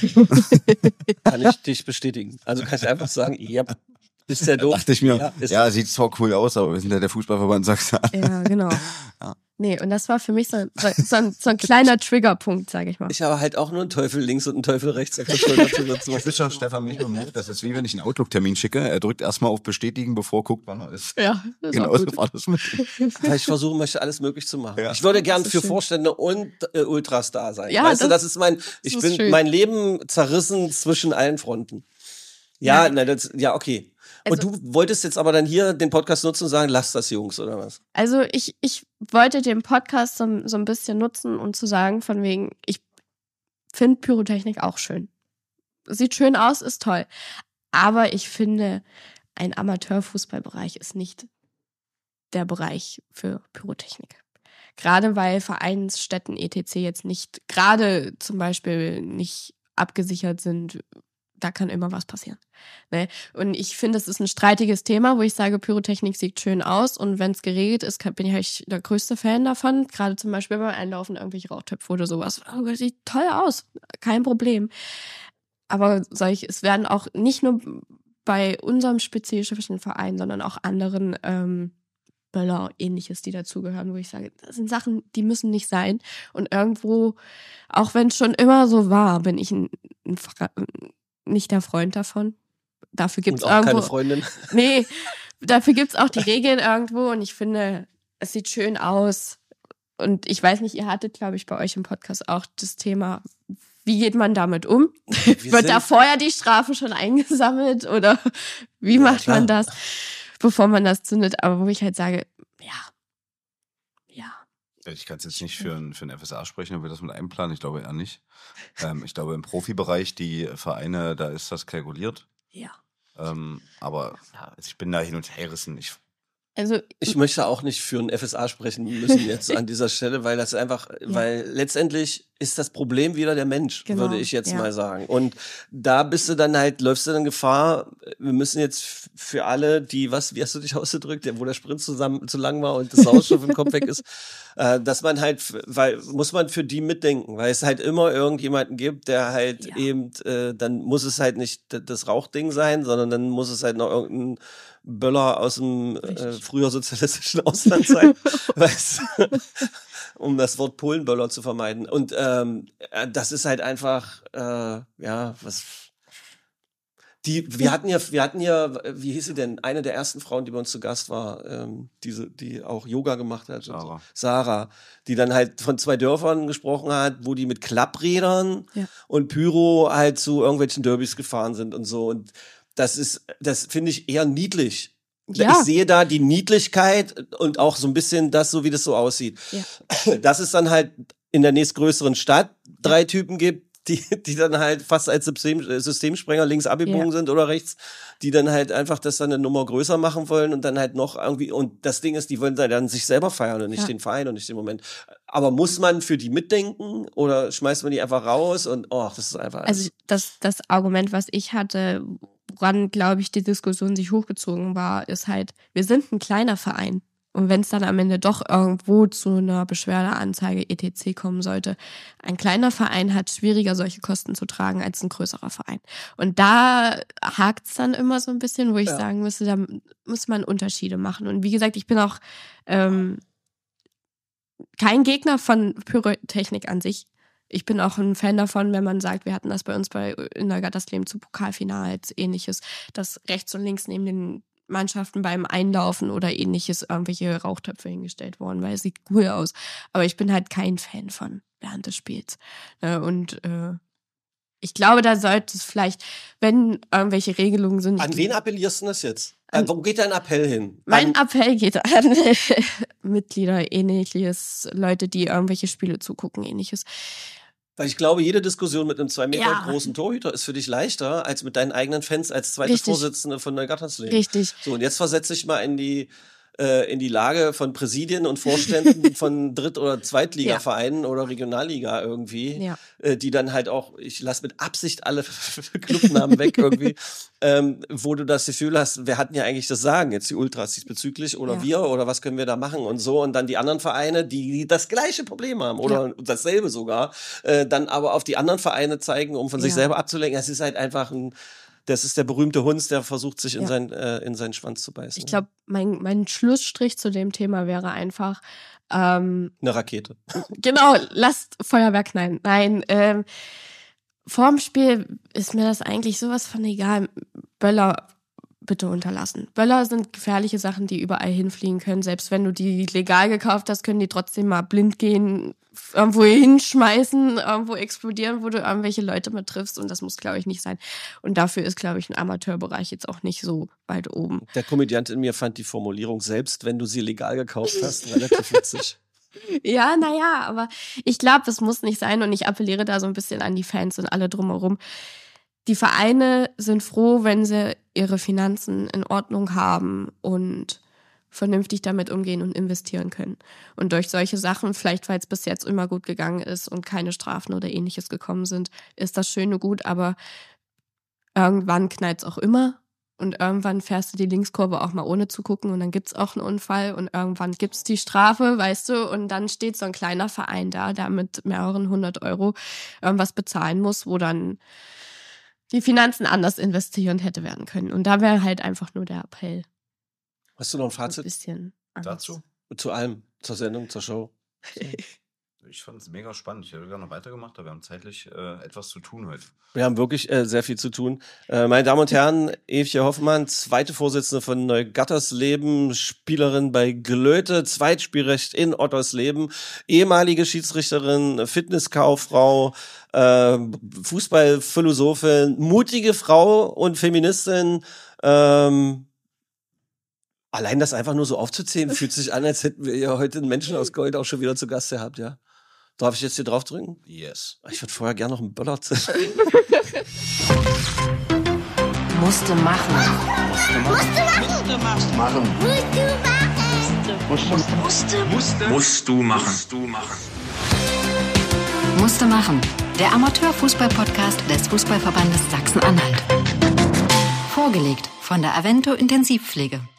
Kann ich dich bestätigen. Also kann ich einfach sagen, ja, ist der doof. dachte ich mir, Ja, ist ja, sieht zwar cool aus, aber wir sind ja der Fußballverband Sachsen. Ja, genau. Ja. Nee, und das war für mich so, so, so, ein, so ein kleiner Triggerpunkt, sage ich mal. Ich habe halt auch nur einen Teufel links und einen Teufel rechts auf der Schulter zu sitzen. Fischer, Stefan Michel, das ist wie wenn ich einen Outlook-Termin schicke. Er drückt erstmal auf Bestätigen, bevor er guckt, wann er ist. Ja, das ist Genau auch so gut. war das mit. Weil ich versuchen möchte, alles möglich zu machen. Ja. Ich würde gern Das ist für schön. Vorstände und äh, Ultras da sein. Ja, weißt du, das- das ist mein, ich ist bin schön. mein Leben zerrissen zwischen allen Fronten. Ja, Ja. na, das, ja, okay. Also- und du wolltest jetzt aber dann hier den Podcast nutzen und sagen, lass das, Jungs, oder was? Also ich, ich wollte den Podcast so, so ein bisschen nutzen, um zu sagen, von wegen, ich finde Pyrotechnik auch schön. Sieht schön aus, ist toll. Aber ich finde, ein Amateurfußballbereich ist nicht der Bereich für Pyrotechnik. Gerade weil Vereinsstätten et cetera jetzt nicht, gerade zum Beispiel nicht abgesichert sind, da kann immer was passieren. Ne? Und ich finde, es ist ein streitiges Thema, wo ich sage, Pyrotechnik sieht schön aus und wenn es geregelt ist, kann, bin ich halt der größte Fan davon. Gerade zum Beispiel beim Einlaufen irgendwelche Rauchtöpfe oder sowas. Oh, das sieht toll aus, kein Problem. Aber solch, es werden auch nicht nur bei unserem spezifischen Verein, sondern auch anderen ähm, Böller, ähnliches, die dazugehören, wo ich sage, das sind Sachen, die müssen nicht sein. Und irgendwo, auch wenn es schon immer so war, bin ich ein, ein, nicht der Freund davon. Dafür gibt es Und auch irgendwo. keine Freundin. Nee, dafür gibt es auch die Regeln irgendwo und ich finde, es sieht schön aus. Und ich weiß nicht, ihr hattet, glaube ich, bei euch im Podcast auch das Thema, wie geht man damit um? Wir Wird da sind- vorher die Strafe schon eingesammelt oder wie Ja, macht man klar. das, bevor man das zündet? Aber wo ich halt sage, ja, Ich kann es jetzt nicht für, ein, für einen F S A sprechen, ob wir das mit einplanen. Ich glaube eher nicht. Ähm, ich glaube, im Profibereich, die Vereine, da ist das kalkuliert. Ja. Ähm, aber ja, also ich bin da hin und her gerissen. Ich, Also, Ich möchte auch nicht für einen F S A sprechen müssen jetzt an dieser Stelle, weil das einfach, ja. weil letztendlich ist das Problem wieder der Mensch, Genau, würde ich jetzt ja. mal sagen. Und da bist du dann halt, läufst du dann Gefahr, wir müssen jetzt für alle, die, was, wie hast du dich ausgedrückt, wo der Sprint zusammen zu lang war und das Sauerstoff im Kopf weg ist, äh, dass man halt, weil, muss man für die mitdenken, weil es halt immer irgendjemanden gibt, der halt Ja. eben, äh, dann muss es halt nicht das Rauchding sein, sondern dann muss es halt noch irgendein Böller aus dem äh, früher sozialistischen Ausland sein, weißt du? Um das Wort Polenböller zu vermeiden. Und ähm, das ist halt einfach, äh, ja, was. Die, wir hatten ja, wir hatten ja, wie hieß sie denn? Eine der ersten Frauen, die bei uns zu Gast war, ähm, diese, die auch Yoga gemacht hat. Sarah. So. Sarah, die dann halt von zwei Dörfern gesprochen hat, wo die mit Klapprädern Ja. und Pyro halt zu irgendwelchen Derbys gefahren sind und so. Und das ist, das finde ich eher niedlich. Ja. Ich sehe da die Niedlichkeit und auch so ein bisschen das, so wie das so aussieht. Ja. Dass es dann halt in der nächstgrößeren Stadt drei Typen gibt, die, die dann halt fast als System, Systemsprenger links abgebogen Ja. sind oder rechts, die dann halt einfach das dann eine Nummer größer machen wollen und dann halt noch irgendwie, und das Ding ist, die wollen dann sich selber feiern und nicht Ja. den Verein und nicht den Moment. Aber muss man für die mitdenken oder schmeißt man die einfach raus und, oh, das ist einfach alles. Also das, das Argument, was ich hatte, woran, glaube ich, die Diskussion sich hochgezogen war, ist halt, wir sind ein kleiner Verein. Und wenn es dann am Ende doch irgendwo zu einer Beschwerdeanzeige et cetera kommen sollte, ein kleiner Verein hat schwieriger, solche Kosten zu tragen als ein größerer Verein. Und da hakt's dann immer so ein bisschen, wo ich Ja. sagen müsste, da muss man Unterschiede machen. Und wie gesagt, ich bin auch ähm, kein Gegner von Pyrotechnik an sich. Ich bin auch ein Fan davon, wenn man sagt, wir hatten das bei uns bei in der Gattersleben zu Pokalfinals, ähnliches, dass rechts und links neben den Mannschaften beim Einlaufen oder ähnliches irgendwelche Rauchtöpfe hingestellt worden, weil es sieht cool aus. Aber ich bin halt kein Fan von während des Spiels. Ne? Und äh, ich glaube, da sollte es vielleicht, wenn irgendwelche Regelungen sind. An wen appellierst du das jetzt? An, wo geht dein Appell hin? Mein An, Appell geht an Mitglieder, ähnliches, Leute, die irgendwelche Spiele zugucken, ähnliches. Weil ich glaube, jede Diskussion mit einem zwei Meter Ja. großen Torhüter ist für dich leichter als mit deinen eigenen Fans als zweite Richtig. Vorsitzende von Neugattersleben. Richtig. So, und jetzt versetze ich mal in die äh, in die Lage von Präsidien und Vorständen von Dritt- oder Zweitligavereinen ja. oder Regionalliga irgendwie, Ja. äh, die dann halt auch, ich lasse mit Absicht alle Clubnamen weg irgendwie, ähm, wo du das Gefühl hast, wir hatten ja eigentlich das Sagen, jetzt die Ultras diesbezüglich oder Ja. wir oder was können wir da machen und so und dann die anderen Vereine, die das gleiche Problem haben oder dasselbe sogar, äh, dann aber auf die anderen Vereine zeigen, um von sich Ja. selber abzulenken. Es ist halt einfach ein Das ist der berühmte Hund, der versucht, sich in, Ja. sein, äh, in seinen Schwanz zu beißen. Ich glaube, mein, mein Schlussstrich zu dem Thema wäre einfach, ähm, Eine Rakete. genau, lasst Feuerwerk knallen. Nein, ähm, vorm Spiel ist mir das eigentlich sowas von egal. Böller bitte unterlassen. Böller sind gefährliche Sachen, die überall hinfliegen können. Selbst wenn du die legal gekauft hast, können die trotzdem mal blind gehen, irgendwo hinschmeißen, irgendwo explodieren, wo du irgendwelche Leute mit triffst. Und das muss, glaube ich, nicht sein. Und dafür ist, glaube ich, ein Amateurbereich jetzt auch nicht so weit oben. Der Komödiant in mir fand die Formulierung, selbst wenn du sie legal gekauft hast, relativ witzig. Ja, naja, aber ich glaube, das muss nicht sein. Und ich appelliere da so ein bisschen an die Fans und alle drumherum. Die Vereine sind froh, wenn sie ihre Finanzen in Ordnung haben und vernünftig damit umgehen und investieren können. Und durch solche Sachen, vielleicht weil es bis jetzt immer gut gegangen ist und keine Strafen oder ähnliches gekommen sind, ist das schön und gut, aber irgendwann knallt es auch immer und irgendwann fährst du die Linkskurve auch mal ohne zu gucken und dann gibt's auch einen Unfall und irgendwann gibt's die Strafe, weißt du, und dann steht so ein kleiner Verein da, der mit mehreren hundert Euro irgendwas bezahlen muss, wo dann die Finanzen anders investieren hätte werden können. Und da wäre halt einfach nur der Appell. Hast du noch ein Ein Fazit bisschen anders. Dazu? zu allem? Zur Sendung, zur Show? Ich fand es mega spannend. Ich hätte sogar noch weitergemacht, aber wir haben zeitlich äh, etwas zu tun heute. Wir haben wirklich äh, sehr viel zu tun. Äh, meine Damen und Herren, Evche Hoffmann, zweite Vorsitzende von Neugattersleben, Spielerin bei Glöte, Zweitspielrecht in Ottersleben, ehemalige Schiedsrichterin, Fitnesskauffrau, äh, Fußballphilosophin, mutige Frau und Feministin, ähm, Allein das einfach nur so aufzuzählen, fühlt sich an, als hätten wir ja heute einen Menschen aus Gold auch schon wieder zu Gast gehabt, ja? Darf ich jetzt hier drauf drücken? Yes. Ich würde vorher gerne noch einen Böller ziehen. Musste machen. Musste machen. Musste, musste, musst du machen. Musst du machen. Musste machen. Der Amateurfußball-Podcast des Fußballverbandes Sachsen-Anhalt. Vorgelegt von der Avento Intensivpflege.